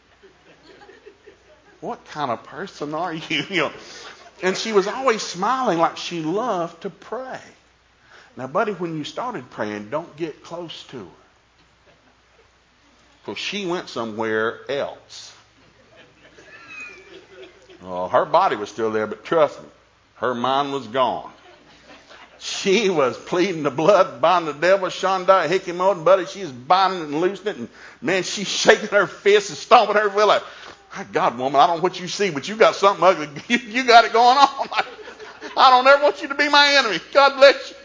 What kind of person are you? And she was always smiling like she loved to pray. Now, buddy, when you started praying, don't get close to her. Because she went somewhere else. Well, her body was still there, but trust me, her mind was gone. She was pleading the blood, binding the devil, Shanda, Hickey-Moed, buddy. She's binding it and loosening it. And, man, she's shaking her fists and stomping her foot like, "My God, woman, I don't know what you see, but you got something ugly. You got it going on. I don't ever want you to be my enemy. God bless you."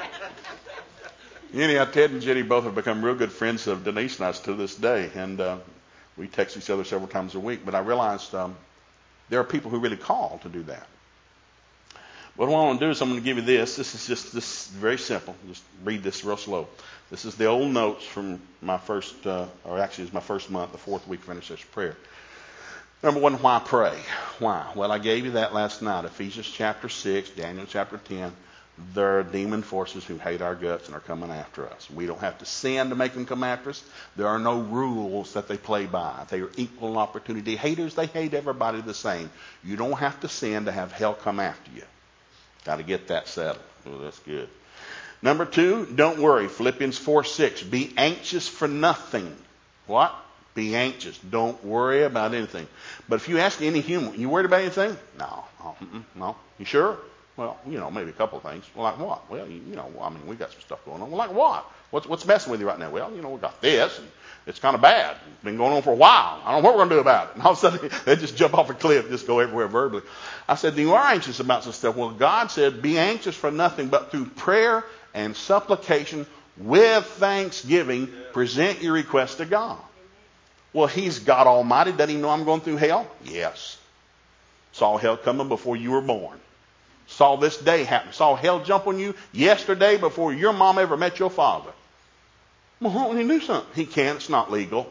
Anyhow, Ted and Jenny both have become real good friends of Denise and us to this day. And we text each other several times a week. But I realized there are people who really call to do that. What I want to do is I'm going to give you this. This is very simple. Just read this real slow. This is the old notes from my first, or actually it's my first month, the 4th week of intercession prayer. Number one, why pray? Why? Well, I gave you that last night. Ephesians chapter 6, Daniel chapter 10. There are demon forces who hate our guts and are coming after us. We don't have to sin to make them come after us. There are no rules that they play by. They are equal opportunity haters. They hate everybody the same. You don't have to sin to have hell come after you. Got to get that settled. Oh, that's good. Number 2, don't worry. Philippians 4:6. Be anxious for nothing. What? Be anxious. Don't worry about anything. But if you ask any human, you worried about anything? No. No. You sure? Well, maybe a couple of things. Well, like what? Well, we got some stuff going on. Well, like what? What's messing with you right now? Well, we got this, and it's kind of bad. It's been going on for a while. I don't know what we're going to do about it. And all of a sudden, they just jump off a cliff and just go everywhere verbally. I said, you are anxious about some stuff. Well, God said, be anxious for nothing, but through prayer and supplication with thanksgiving, present your request to God. Well, He's God Almighty. Doesn't He know I'm going through hell? Yes. Saw hell coming before you were born. Saw this day happen. Saw hell jump on you yesterday before your mom ever met your father. Well, why don't He do something? He can't. It's not legal.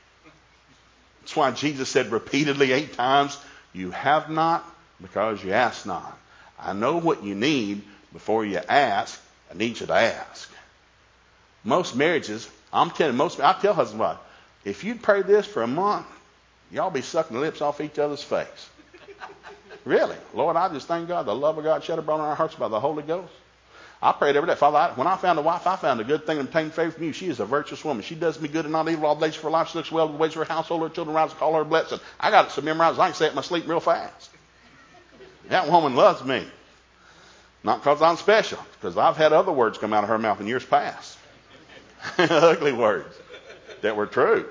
That's why Jesus said repeatedly 8 times, you have not because you ask not. I know what you need before you ask. I need you to ask. Most marriages, I tell husband and wife, if you'd pray this for a month, y'all be sucking the lips off each other's face. Really. Lord, I just thank God, the love of God shed abroad in our hearts by the Holy Ghost. I prayed every day. Father, when I found a wife, I found a good thing and obtained favor from you. She is a virtuous woman. She does me good and not evil all the days of her life. She looks well to the ways of her household. Her children rise and call her blessed. I got it so memorized I can say it in my sleep real fast. That woman loves me. Not because I'm special, because I've had other words come out of her mouth in years past. Ugly words that were true.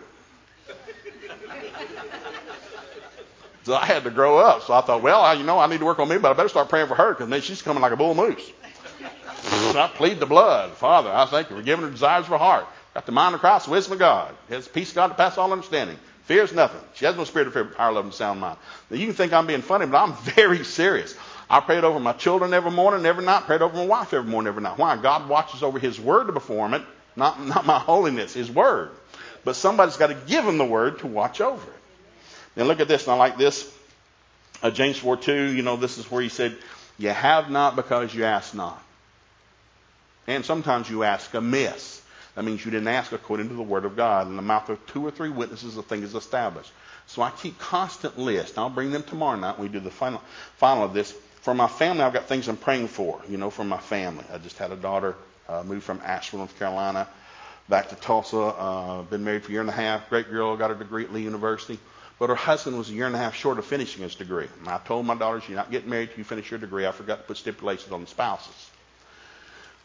So I had to grow up. So I thought, well, I need to work on me, but I better start praying for her because she's coming like a bull moose. I plead the blood. Father, I thank you for giving her desires of her heart. Got the mind of Christ, the wisdom of God. Has the peace of God to pass all understanding. Fears nothing. She has no spirit of fear, but power, love, and sound mind. Now, you can think I'm being funny, but I'm very serious. I prayed over my children every morning, every night. Prayed over my wife every morning, every night. Why? God watches over His word to perform it, not my holiness, His word. But somebody's got to give Him the word to watch over it. Now look at this, and I like this. James 4:2, this is where he said, you have not because you ask not. And sometimes you ask amiss. That means you didn't ask according to the word of God. In the mouth of 2 or 3 witnesses, the thing is established. So I keep constant lists. I'll bring them tomorrow night when we do the final of this. For my family, I've got things I'm praying for, for my family. I just had a daughter move from Asheville, North Carolina, back to Tulsa. Been married for a year and a half. Great girl, got her degree at Lee University. But her husband was a year and a half short of finishing his degree. And I told my daughters, you're not getting married till you finish your degree. I forgot to put stipulations on the spouses.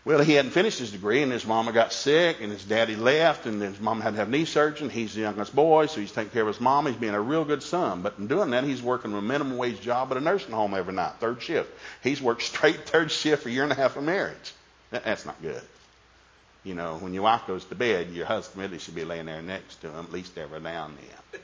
Well, he hadn't finished his degree, and his mama got sick, and his daddy left, and his mom had to have knee surgery, and he's the youngest boy, so he's taking care of his mom. He's being a real good son. But in doing that, he's working a minimum wage job at a nursing home every night, third shift. He's worked straight third shift for a year and a half of marriage. That's not good. You know, when your wife goes to bed, your husband really should be laying there next to him, at least every now and then.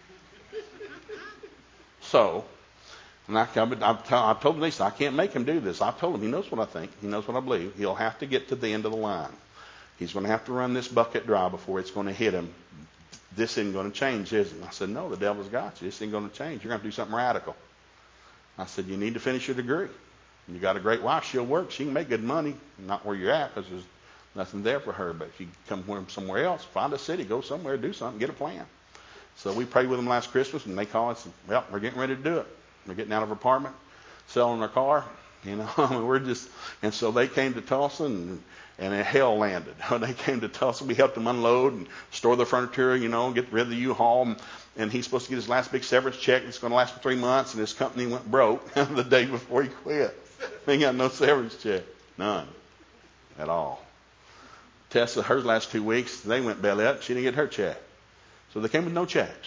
So, and I told Lisa, I can't make him do this. I told him, he knows what I think. He knows what I believe. He'll have to get to the end of the line. He's going to have to run this bucket dry before it's going to hit him. This isn't going to change, is it? I said, no, the devil's got you. This ain't going to change. You're going to have to do something radical. I said, you need to finish your degree. You got a great wife. She'll work. She can make good money. Not where you're at, because there's nothing there for her. But if you come from somewhere else, find a city, go somewhere, do something, get a plan. So we prayed with them last Christmas, and they called us, well, we're getting ready to do it. We're getting out of our apartment, selling our car, you know. And so they came to Tulsa, and hell landed. When they came to Tulsa, we helped them unload and store their furniture, you know, get rid of the U-Haul. And he's supposed to get his last big severance check. It's going to last for 3 months, and his company went broke the day before he quit. He got no severance check, none at all. Tessa, her last 2 weeks, they went belly up. She didn't get her check. So they came with no checks.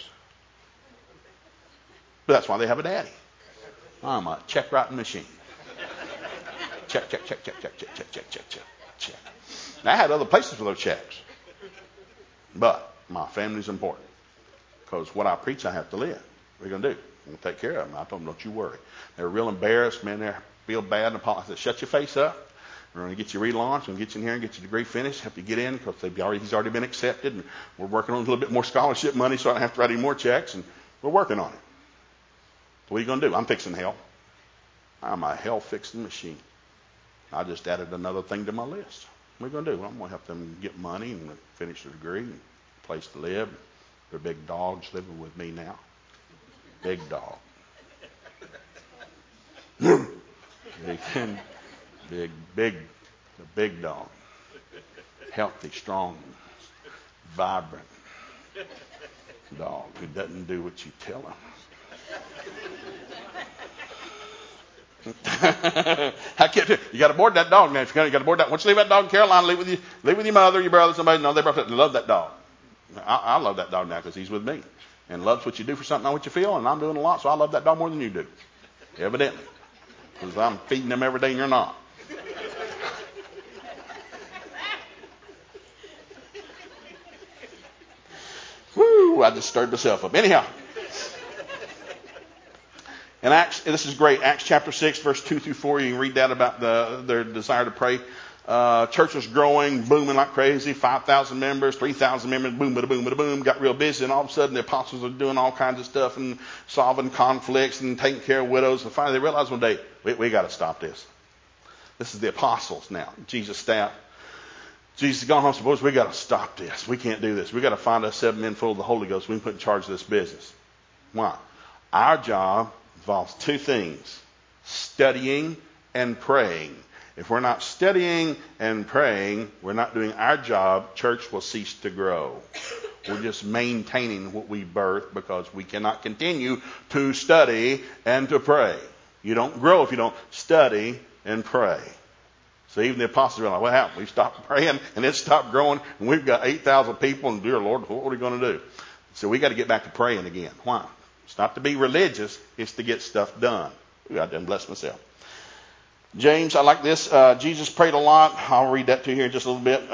But that's why they have a daddy. I'm a check writing machine. Check, check, check, check, check, check, check, check, check, check, check. Now, I had other places for those checks. But my family's important. Because what I preach, I have to live. What are you going to do? I'm going to take care of them. I told them, don't you worry. They were real embarrassed. Man, they feel bad. And I said, shut your face up. We're going to get you relaunched and get you in here and get your degree finished. Help you get in because he's already been accepted. And we're working on a little bit more scholarship money so I don't have to write any more checks. And we're working on it. What are you going to do? I'm fixing hell. I'm a hell-fixing machine. I just added another thing to my list. What are you going to do? Well, I'm going to help them get money and finish their degree and a place to live. They're big dogs living with me now. Big dog. big dog. Healthy, strong, vibrant dog who doesn't do what you tell him. You got to board that dog now. If you got to board that, once you leave that dog in Carolina, live with your mother, your brother, somebody. No, they love that dog. I love that dog now because he's with me and loves what you do for something, not what you feel. And I'm doing a lot, so I love that dog more than you do, evidently, because I'm feeding them every day and you're not. Woo! I just stirred myself up. Anyhow. And Acts, this is great. Acts chapter 6, verse 2 through 4. You can read that about their desire to pray. Church was growing, booming like crazy. 5,000 members, 3,000 members, boom, bada, boom, bada, boom. Got real busy, and all of a sudden the apostles are doing all kinds of stuff and solving conflicts and taking care of widows. And finally they realized one day, we got to stop this. This is the apostles now, Jesus' staff. Jesus has gone home and said, boys, we got to stop this. We can't do this. We got to find us 7 men full of the Holy Ghost we can put in charge of this business. Why? Our job involves 2 things: studying and praying. If we're not studying and praying, we're not doing our job, church will cease to grow. We're just maintaining what we birthed because we cannot continue to study and to pray. You don't grow if you don't study and pray. So even the apostles are like, what happened? We stopped praying and it stopped growing, and we've got 8,000 people, and dear Lord, what are we going to do? So we got to get back to praying again. Why? It's not to be religious, it's to get stuff done. I done bless myself. James, I like this. Jesus prayed a lot. I'll read that to you here in just a little bit.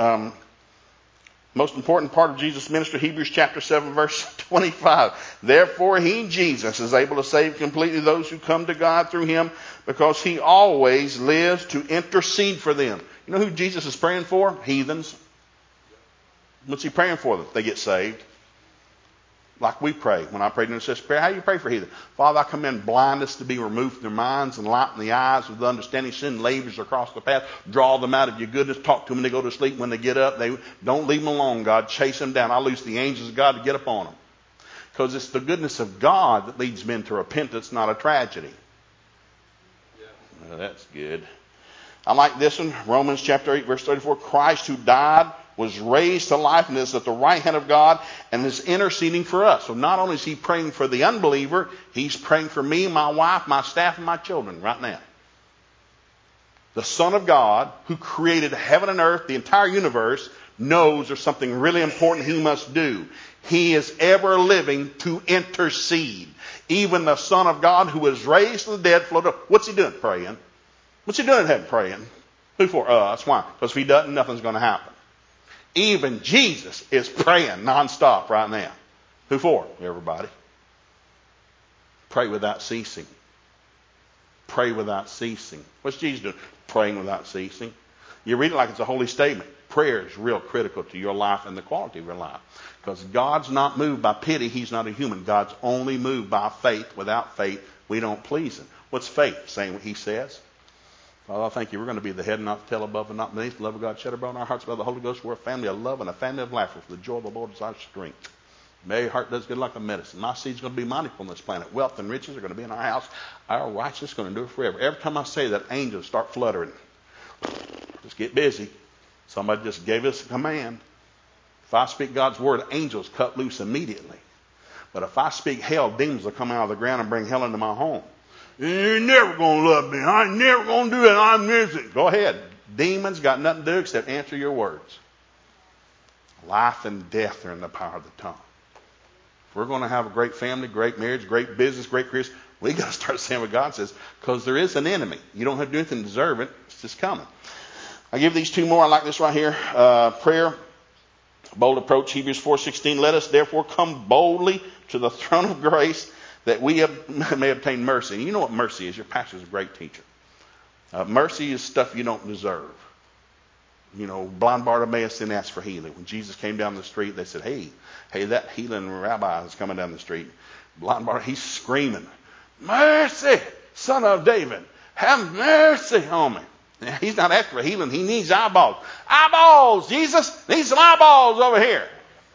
Most important part of Jesus' ministry, Hebrews chapter 7, verse 25. Therefore, he, Jesus, is able to save completely those who come to God through him, because he always lives to intercede for them. You know who Jesus is praying for? Heathens. What's he praying for them? They get saved. Like we pray. When I prayed in intercessory prayer, how do you pray for heathen? Father, I command blindness to be removed from their minds and lighten the eyes with understanding. Send laborers across the path. Draw them out of your goodness. Talk to them when they go to sleep. When they get up, they don't leave them alone, God. Chase them down. I loose the angels of God to get upon them. Because it's the goodness of God that leads men to repentance, not a tragedy. Yeah. Well, that's good. I like this one. Romans chapter 8, verse 34. Christ, who died, was raised to life and is at the right hand of God and is interceding for us. So not only is he praying for the unbeliever, he's praying for me, my wife, my staff, and my children right now. the Son of God, who created heaven and earth, the entire universe, knows there's something really important he must do. He is ever living to intercede. Even the Son of God, who was raised from the dead, floated up. What's he doing? Praying. What's he doing in heaven? Praying. Who for? Us. Why? Because if he doesn't, nothing's going to happen. Even Jesus is praying nonstop right now. Who for? Everybody. Pray without ceasing. Pray without ceasing. What's Jesus doing? Praying without ceasing. You read it like it's a holy statement. Prayer is real critical to your life and the quality of your life. Because God's not moved by pity. He's not a human. God's only moved by faith. Without faith, we don't please him. What's faith? Saying what he says. Father, I thank you. We're going to be the head and not the tail, above and not beneath. The love of God shed abroad in our hearts by the Holy Ghost. We're a family of love and a family of laughter. For the joy of the Lord is our strength. May your heart does good like a medicine. My seed's going to be mighty on this planet. Wealth and riches are going to be in our house. Our righteousness is going to do it forever. Every time I say that, angels start fluttering. Just get busy. Somebody just gave us a command. If I speak God's word, angels cut loose immediately. But if I speak hell, demons will come out of the ground and bring hell into my home. You're never going to love me. I'm never going to do it. I'm missing. Go ahead. Demons got nothing to do except answer your words. Life and death are in the power of the tongue. If we're going to have a great family, great marriage, great business, great careers, we got to start saying what God says, because there is an enemy. You don't have to do anything to deserve it. It's just coming. I give these two more. I like this right here. Prayer, bold approach, Hebrews 4:16. Let us therefore come boldly to the throne of grace that we may obtain mercy. And you know what mercy is. Your pastor's a great teacher. Mercy is stuff you don't deserve. You know, blind Bartimaeus didn't ask for healing. When Jesus came down the street, they said, hey, that healing rabbi is coming down the street. Blind Bartimaeus, he's screaming, mercy, son of David, have mercy on me. He's not asking for healing. He needs eyeballs. Eyeballs, Jesus, need some eyeballs over here.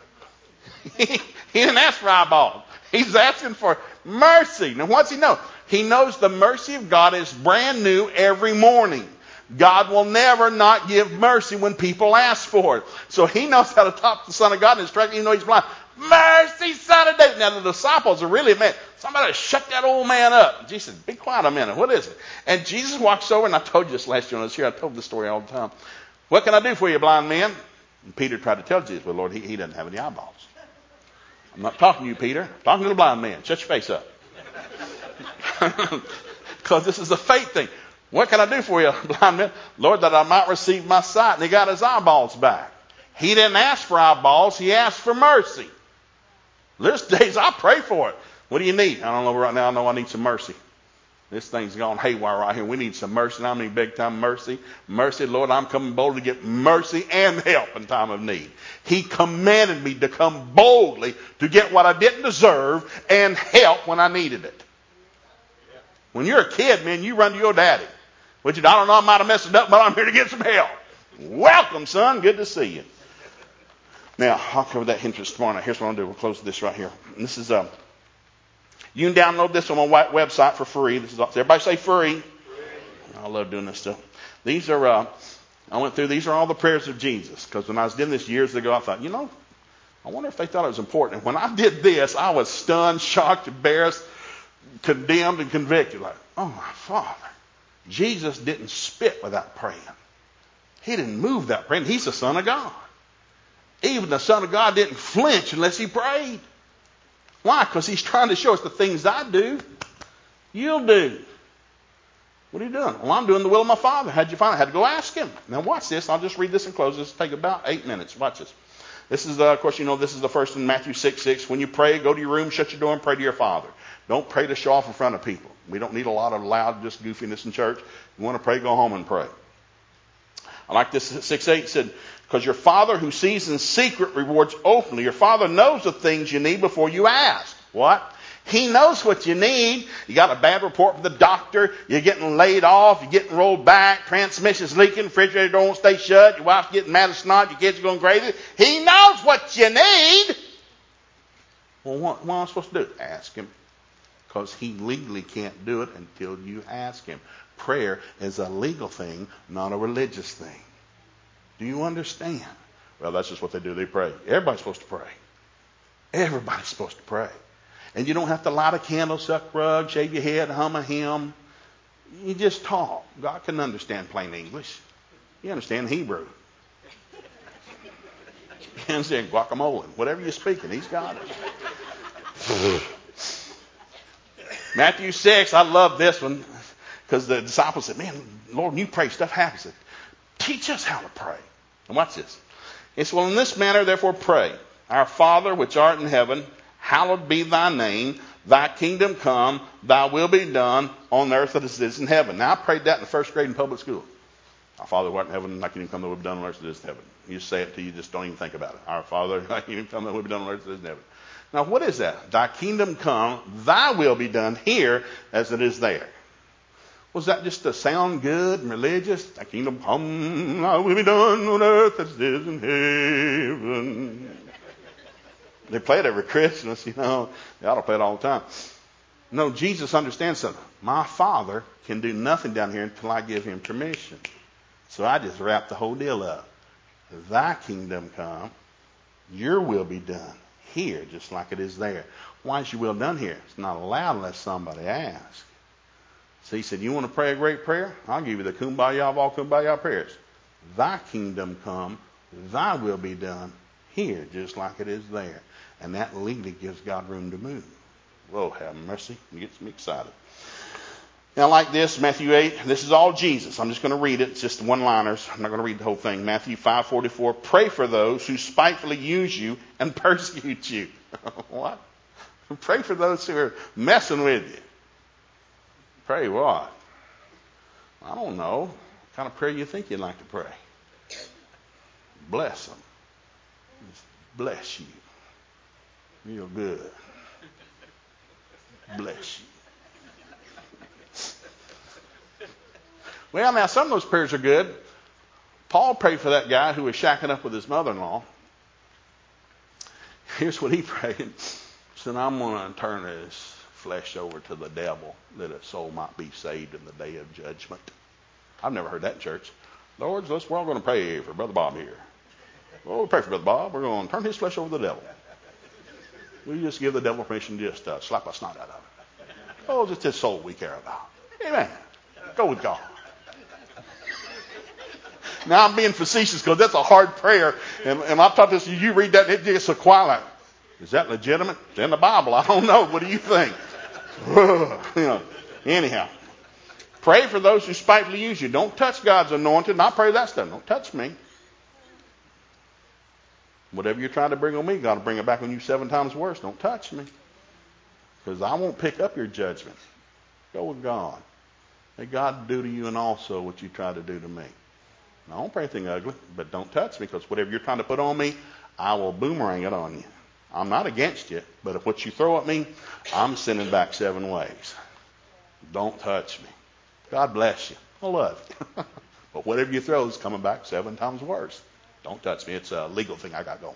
He didn't ask for eyeballs. He's asking for mercy. Now, what's he know? He knows the mercy of God is brand new every morning. God will never not give mercy when people ask for it. So he knows how to talk to the Son of God and instruct him. You know he's blind. Mercy, son of David. Now the disciples are really mad. Somebody shut that old man up. Jesus said, be quiet a minute. What is it? And Jesus walks over, and I told you this last year when I was here. I told this story all the time. What can I do for you, blind man? And Peter tried to tell Jesus, well, Lord, he doesn't have any eyeballs. I'm not talking to you, Peter. I'm talking to the blind man. Shut your face up. Because this is a faith thing. What can I do for you, blind man? Lord, that I might receive my sight. And he got his eyeballs back. He didn't ask for eyeballs. He asked for mercy. There's days I pray for it. What do you need? I don't know right now. I know I need some mercy. This thing's gone haywire right here. We need some mercy. And I mean big time mercy. Mercy, Lord, I'm coming bold to get mercy and help in time of need. He commanded me to come boldly to get what I didn't deserve and help when I needed it. When you're a kid, man, you run to your daddy. Which I don't know, I might have messed it up, but I'm here to get some help. Welcome, son. Good to see you. Now, I'll cover that interest tomorrow night. Here's what I'll do. We'll close this right here. And this is you can download this on my website for free. This is everybody say free. I love doing this stuff. These are I went through. These are all the prayers of Jesus. Because when I was doing this years ago, I thought, I wonder if they thought it was important. And when I did this, I was stunned, shocked, embarrassed, condemned, and convicted. Like, oh my Father. Jesus didn't spit without praying. He didn't move without praying. He's the Son of God. Even the Son of God didn't flinch unless he prayed. Why? Because he's trying to show us the things I do, you'll do. What are you doing? Well, I'm doing the will of my Father. How'd you find it? I had to go ask him. Now watch this. I'll just read this and close this. It'll take about 8 minutes. Watch this. This is, of course, this is the first in Matthew 6:6. When you pray, go to your room, shut your door, and pray to your Father. Don't pray to show off in front of people. We don't need a lot of loud, just goofiness in church. You want to pray, go home and pray. I like this 6:8 said, because your Father who sees in secret rewards openly. Your Father knows the things you need before you ask. What? He knows what you need. You got a bad report from the doctor. You're getting laid off. You're getting rolled back. Transmission's leaking. Refrigerator don't stay shut. Your wife's getting mad as snot. Your kids are going crazy. He knows what you need. Well, what am I supposed to do? Ask him. Because he legally can't do it until you ask him. Prayer is a legal thing, not a religious thing. Do you understand? Well, that's just what they do. They pray. Everybody's supposed to pray. Everybody's supposed to pray. And you don't have to light a candle, suck rug, shave your head, hum a hymn. You just talk. God can understand plain English. You understand Hebrew. You understand guacamole. Whatever you're speaking, he's got it. Matthew 6, I love this one because the disciples said, man, Lord, when you pray, stuff happens. Teach us how to pray. And watch this. It's, well, in this manner, therefore, pray. Our Father, which art in heaven, hallowed be thy name. Thy kingdom come, thy will be done on earth as it is in heaven. Now, I prayed that in the first grade in public school. Our Father, who art in heaven, thy kingdom come, thy will be done on earth as it is in heaven. You just say it till you just don't even think about it. Our Father, thy kingdom come, thy will be done on earth as it is in heaven. Now, what is that? Thy kingdom come, thy will be done here as it is there. Was that just to sound good and religious? Thy kingdom come, thy will be done on earth as it is in heaven. They play it every Christmas, you know. They ought to play it all the time. No, Jesus understands something. My Father can do nothing down here until I give him permission. So I just wrap the whole deal up. Thy kingdom come, your will be done here just like it is there. Why is your will done here? It's not allowed unless somebody asks. So he said, you want to pray a great prayer? I'll give you the kumbaya of all kumbaya prayers. Thy kingdom come, thy will be done here just like it is there. And that legally gives God room to move. Whoa, have mercy. It gets me excited. Now, like this, Matthew 8, this is all Jesus. I'm just going to read it. It's just one-liners. I'm not going to read the whole thing. Matthew 5:44, pray for those who spitefully use you and persecute you. What? Pray for those who are messing with you. Pray what? I don't know. What kind of prayer you think you'd like to pray? Bless them. Just bless you. Real good. Bless you. Well, now, some of those prayers are good. Paul prayed for that guy who was shacking up with his mother-in-law. Here's what he prayed. He said, I'm going to turn his flesh over to the devil that his soul might be saved in the day of judgment. I've never heard that in church. Lord, we're all going to pray for Brother Bob here. Well, we'll pray for Brother Bob. We're going to turn his flesh over to the devil. We just give the devil permission to just slap a snot out of it. Oh, it's just his soul we care about. Amen. Go with God. Now, I'm being facetious because that's a hard prayer. And I've taught this, you read that, and it gets so quiet. Like, is that legitimate? It's in the Bible. I don't know. What do you think? Anyhow, pray for those who spitefully use you. Don't touch God's anointed. And I pray that stuff. Don't touch me. Whatever you're trying to bring on me, God will bring it back on you 7 times worse. Don't touch me. Because I won't pick up your judgment. Go with God. May God do to you and also what you try to do to me. I don't pray anything ugly, but don't touch me, because whatever you're trying to put on me, I will boomerang it on you. I'm not against you, but if what you throw at me, I'm sending back 7 ways. Don't touch me. God bless you. I love you. But whatever you throw is coming back 7 times worse. Don't touch me. It's a legal thing I got going.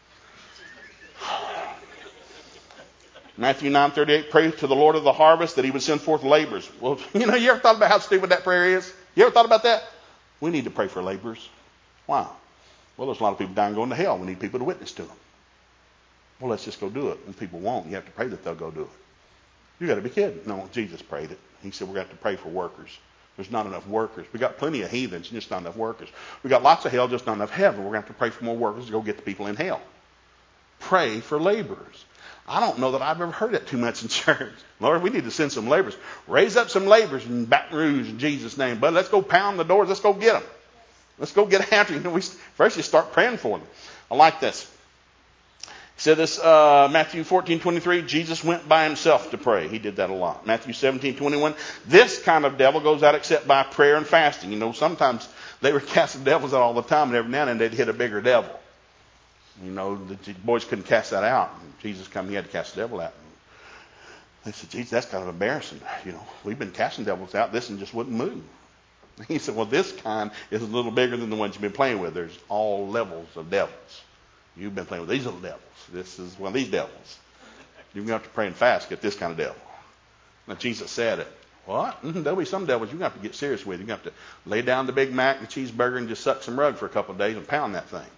Matthew 9:38, pray to the Lord of the harvest that he would send forth laborers. Well, you ever thought about how stupid that prayer is? You ever thought about that? We need to pray for laborers. Why? Well, there's a lot of people dying going to hell. We need people to witness to them. Well, let's just go do it. When people won't, you have to pray that they'll go do it. You got to be kidding. No, Jesus prayed it. He said we're going to have to pray for workers. There's not enough workers. We got plenty of heathens, just not enough workers. We got lots of hell, just not enough heaven. We're going to have to pray for more workers to go get the people in hell. Pray for laborers. I don't know that I've ever heard that too much in church. Lord, we need to send some laborers. Raise up some laborers in Baton Rouge in Jesus' name. But let's go pound the doors. Let's go get them. Let's go get after them. First, you start praying for them. I like this. He said this, Matthew 14:23, Jesus went by himself to pray. He did that a lot. Matthew 17:21, this kind of devil goes out except by prayer and fasting. Sometimes they were casting devils out all the time, and every now and then they'd hit a bigger devil. The boys couldn't cast that out. Jesus he had to cast the devil out. They said, Jesus, that's kind of embarrassing. We've been casting devils out. This one just wouldn't move. He said, well, this kind is a little bigger than the ones you've been playing with. There's all levels of devils. You've been playing with these little devils. This is one of these devils. You're going to have to pray and fast to get this kind of devil. Now, Jesus said it. What? There'll be some devils you're going to have to get serious with. You're going to have to lay down the Big Mac and the cheeseburger and just suck some rug for a couple of days and pound that thing.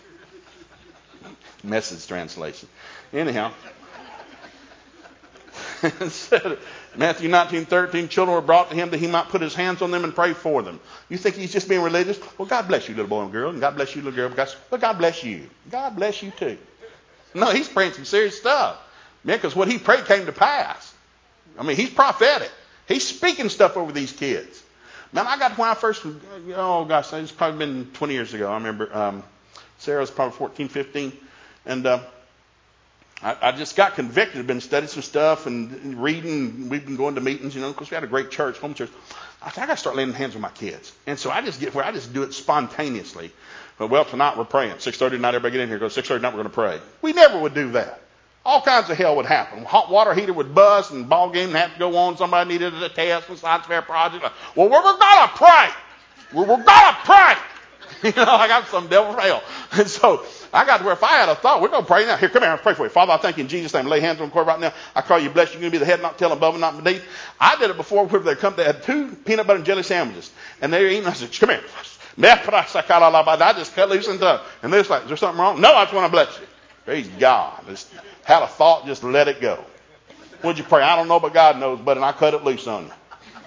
Message translation. Anyhow. Matthew 19:13, children were brought to him that he might put his hands on them and pray for them. You think he's just being religious? Well, God bless you, little boy and girl, and God bless you, little girl. Well, God bless you. God bless you too. No, he's praying some serious stuff. Man, because what he prayed came to pass. I mean, he's prophetic. He's speaking stuff over these kids. Man, I got when I first, oh gosh, it's probably been 20 years ago. I remember Sarah was probably 14, 15. And I just got convicted. I've been studying some stuff and reading. We've been going to meetings, because we had a great church, home church. I said, I got to start laying hands on my kids. And so I just get where I just do it spontaneously. Well, tonight we're praying. 6:30 tonight, everybody get in here. Go 6:30 tonight, we're going to pray. We never would do that. All kinds of hell would happen. Hot water heater would bust and ball game had to go on. Somebody needed a test, a science fair project. Well, we're going to pray. We're going to pray. I got some devil for hell. And so I got to where if I had a thought, we're going to pray now. Here, come here, I'll pray for you. Father, I thank you in Jesus' name. Lay hands on the court right now. I call you blessed. You're going to be the head, not tail, above and not beneath. I did it before where they had 2 peanut butter and jelly sandwiches. And they were eating. I said, come here. I just cut loose and done. And they're like, is there something wrong? No, I just want to bless you. Praise God. Just had a thought, just let it go. What'd you pray? I don't know, but God knows, buddy, and I cut it loose on you.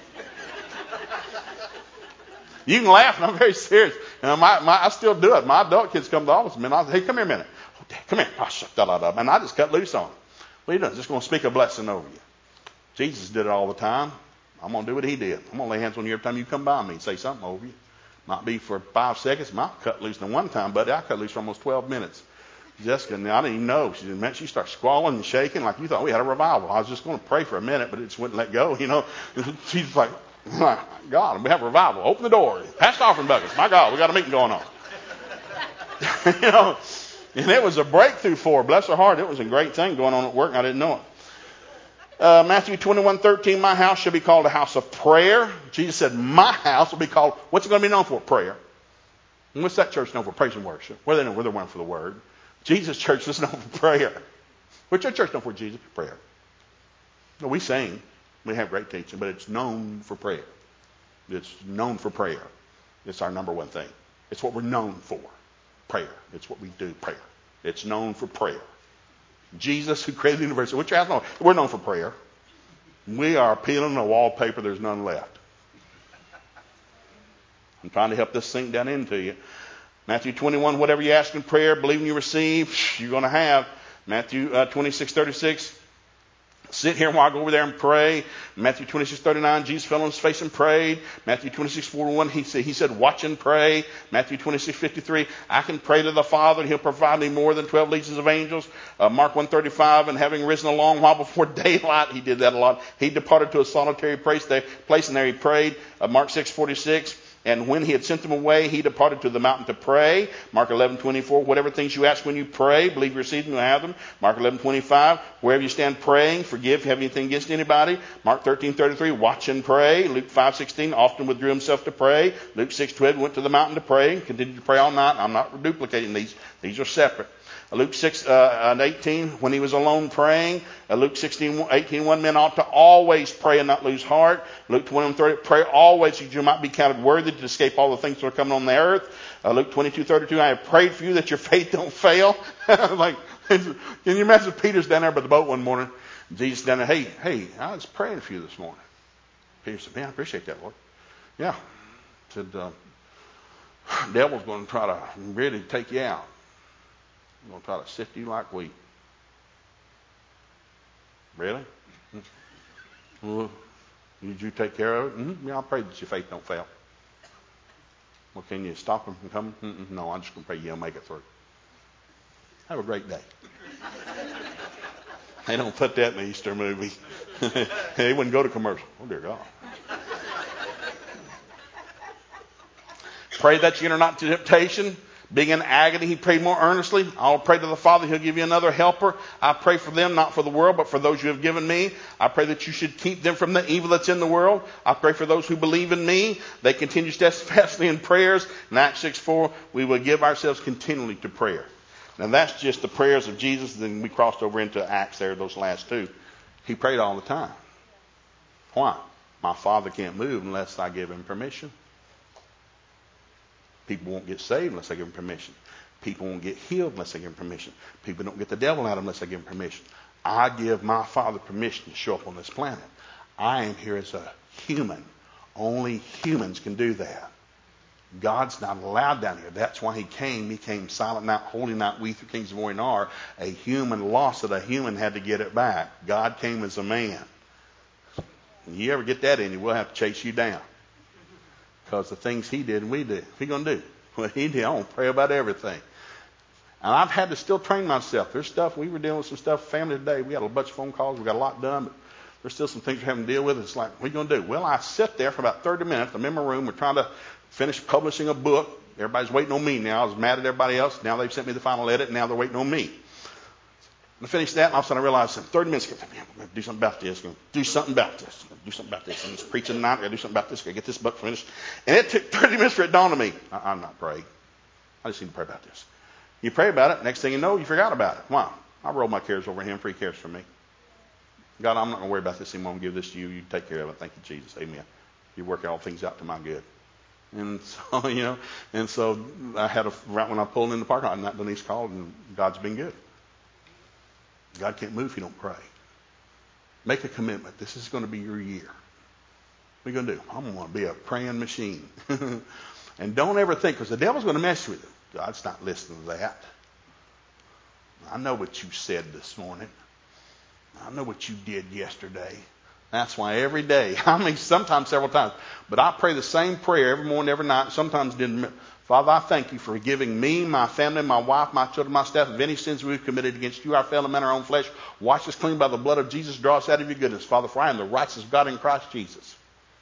You can laugh, and I'm very serious. I still do it. My adult kids come to the office, and I say, hey, come here a minute. Oh, Dad, come here. And I just cut loose on them. What are you doing? Just going to speak a blessing over you. Jesus did it all the time. I'm going to do what he did. I'm going to lay hands on you every time you come by me and say something over you. Might be for 5 seconds. Might cut loose in one time, buddy. I cut loose for almost 12 minutes. Jessica, I didn't even know. She started squalling and shaking like you thought we had a revival. I was just going to pray for a minute, but it just wouldn't let go, She's like, my God, we have a revival. Open the door. Pass the offering buckets. My God, we got a meeting going on. And it was a breakthrough for her. Bless her heart. It was a great thing going on at work. I didn't know it. Matthew 21:13, my house shall be called a house of prayer. Jesus said, my house will be called, what's it going to be known for? Prayer. And what's that church known for? Praise and worship. What do they know? They're known for the word. Jesus' church is known for prayer. What's your church known for, Jesus? Prayer. No, we sing. We have great teaching, but it's known for prayer. It's known for prayer. It's our number one thing. It's what we're known for. Prayer. It's what we do, prayer. It's known for prayer. Jesus, who created the universe, which has no, we're known for prayer. We are peeling the wallpaper. There's none left. I'm trying to help this sink down into you. Matthew 21, whatever you ask in prayer, believe you receive, you're going to have. Matthew 26:36, sit here while I go over there and pray. Matthew 26:39, Jesus fell on his face and prayed. Matthew 26:41, he said, watch and pray. Matthew 26:53, I can pray to the Father and he'll provide me more than 12 legions of angels. Mark 1:35, and having risen a long while before daylight, he did that a lot. He departed to a solitary place and there he prayed. Mark 6:46. And when he had sent them away, he departed to the mountain to pray. Mark 11:24, whatever things you ask when you pray, believe you receive them, you have them. Mark 11:25, wherever you stand praying, forgive if you have anything against anybody. Mark 13:33, watch and pray. Luke 5:16, often withdrew himself to pray. Luke 6:12, went to the mountain to pray, continued to pray all night. I'm not duplicating these. These are separate. Luke 6:18, when he was alone praying. Luke 16:18, men ought to always pray and not lose heart. Luke 21:30, pray always that you might be counted worthy to escape all the things that are coming on the earth. Luke 22:32, I have prayed for you that your faith don't fail. Like, can you imagine Peter's down there by the boat one morning? Jesus down there, hey, I was praying for you this morning. Peter said, man, I appreciate that, Lord. Yeah. Said, devil's going to try to really take you out. I'm going to try to sift you like wheat. Really? Well, did you take care of it? Mm-hmm. Yeah, I pray that your faith don't fail. Well, can you stop him from coming? No, I'm just going to pray you'll make it through. Have a great day. They don't put that in the Easter movie. They wouldn't go to commercial. Oh, dear God. Pray that you enter not into temptation. Being in agony, he prayed more earnestly. I'll pray to the Father. He'll give you another helper. I pray for them, not for the world, but for those you have given me. I pray that you should keep them from the evil that's in the world. I pray for those who believe in me. They continue steadfastly in prayers. In Acts 6:4, we will give ourselves continually to prayer. Now that's just the prayers of Jesus. Then we crossed over into Acts there, those last two. He prayed all the time. Why? My Father can't move unless I give him permission. People won't get saved unless I give them permission. People won't get healed unless I give them permission. People don't get the devil out unless I give them permission. I give my Father permission to show up on this planet. I am here as a human. Only humans can do that. God's not allowed down here. That's why he came. He came silent night, holy night, we through kings of warring are. A human lost it. A human had to get it back. God came as a man. And you ever get that in you, we'll have to chase you down. Because the things he did and we did. What are you going to do? What he did, I want to pray about everything. And I've had to still train myself. There's stuff, we were dealing with some stuff, family today. We had a bunch of phone calls. We got a lot done, but there's still some things we're having to deal with. It's like, what are you going to do? Well, I sit there for about 30 minutes. I'm in my room. We're trying to finish publishing a book. Everybody's waiting on me now. I was mad at everybody else. Now they've sent me the final edit, and now they're waiting on me. I finished that, and all of a sudden I realized in 30 minutes, man, we're going to do something about this. We're going to do something about this. We're going to do something about this. I'm just preaching tonight. We're going to do something about this. We're going to get this book finished. And it took 30 minutes for it dawned on me. I'm not praying. I just need to pray about this. You pray about it. Next thing you know, you forgot about it. Wow. I roll my cares over him, for he cares for me. God, I'm not going to worry about this anymore. I'm going to give this to you. You take care of it. Thank you, Jesus. Amen. You work all things out to my good. And so, I had right when I pulled in the parking lot, and that Denise called, and God's been good. God can't move if you don't pray. Make a commitment. This is going to be your year. What are you going to do? I'm going to be a praying machine. And don't ever think, because the devil's going to mess with you. God's not listening to that. I know what you said this morning. I know what you did yesterday. That's why every day, sometimes several times, but I pray the same prayer every morning, every night. Sometimes didn't. Father, I thank you for forgiving me, my family, my wife, my children, my staff, of any sins we've committed against you, our fellow men, our own flesh. Wash us clean by the blood of Jesus. Draw us out of your goodness. Father, for I am the righteous of God in Christ Jesus.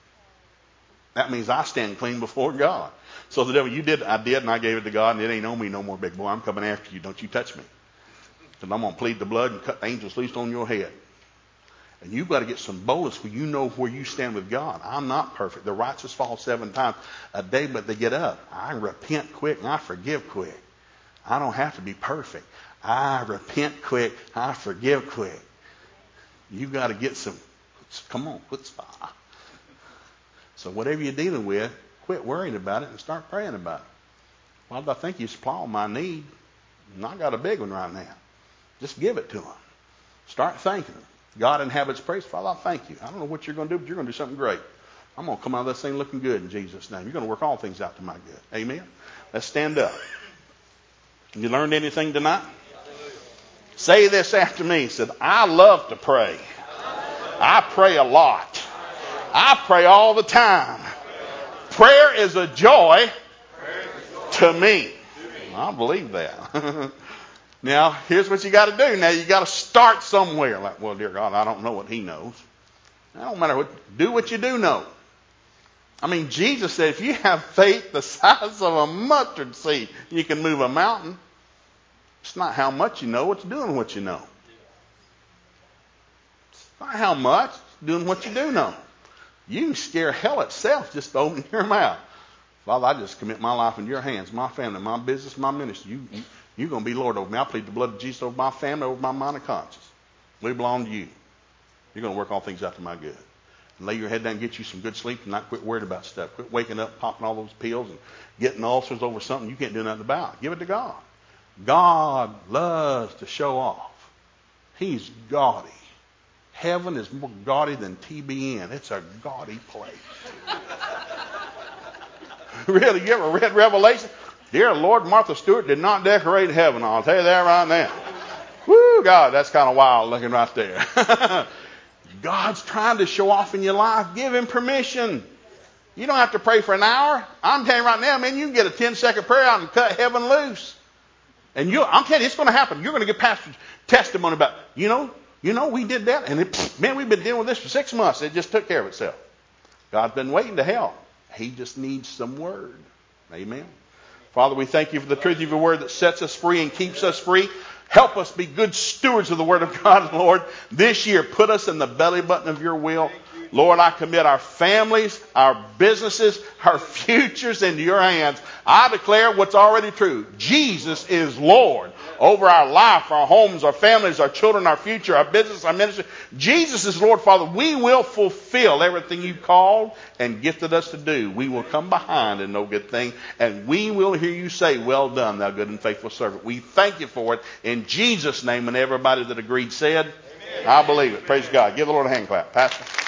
That means I stand clean before God. So the devil, you did, I did, and I gave it to God, and it ain't on me no more, big boy. I'm coming after you. Don't you touch me. Because I'm going to plead the blood and cut the angels loose on your head. And you've got to get some boldness where you know where you stand with God. I'm not perfect. The righteous fall 7 times a day, but they get up. I repent quick and I forgive quick. I don't have to be perfect. I repent quick. I forgive quick. You've got to get some, come on, chutzpah. So whatever you're dealing with, quit worrying about it and start praying about it. Father, I think you supply all my need. And I got a big one right now. Just give it to him. Start thanking him. God inhabits praise. Father, I thank you. I don't know what you're going to do, but you're going to do something great. I'm going to come out of this thing looking good in Jesus' name. You're going to work all things out to my good. Amen. Let's stand up. You learned anything tonight? Say this after me. He said, I love to pray. I pray a lot. I pray all the time. Prayer is a joy to me. I believe that. Now, here's what you got to do. Now, you got to start somewhere. Like, well, dear God, I don't know what he knows. It don't matter what. Do what you do know. I mean, Jesus said, if you have faith the size of a mustard seed, you can move a mountain. It's not how much you know, it's doing what you know. It's not how much, it's doing what you do know. You can scare hell itself just to open your mouth. Father, I just commit my life into your hands, my family, my business, my ministry. You're going to be Lord over me. I plead the blood of Jesus over my family, over my mind and conscience. We belong to you. You're going to work all things out to my good. And lay your head down and get you some good sleep and not quit worried about stuff. Quit waking up, popping all those pills and getting ulcers over something you can't do nothing about. Give it to God. God loves to show off. He's gaudy. Heaven is more gaudy than TBN. It's a gaudy place. Really, you ever read Revelation? Dear Lord, Martha Stewart did not decorate heaven. I'll tell you that right now. Woo, God, that's kind of wild looking right there. God's trying to show off in your life. Give him permission. You don't have to pray for an hour. I'm telling you right now, man, you can get a 10-second prayer out and cut heaven loose. And I'm telling you, it's going to happen. You're going to get pastor's testimony about, you know, we did that. And man, we've been dealing with this for 6 months. It just took care of itself. God's been waiting to help. He just needs some word. Amen. Father, we thank you for the truth of your word that sets us free and keeps us free. Help us be good stewards of the word of God, Lord. This year, put us in the belly button of your will. Lord, I commit our families, our businesses, our futures into your hands. I declare what's already true. Jesus is Lord over our life, our homes, our families, our children, our future, our business, our ministry. Jesus is Lord, Father. We will fulfill everything you called and gifted us to do. We will come behind in no good thing, and we will hear you say, well done, thou good and faithful servant. We thank you for it in Jesus' name, and everybody that agreed said, I believe it. Praise God. Give the Lord a hand clap, Pastor.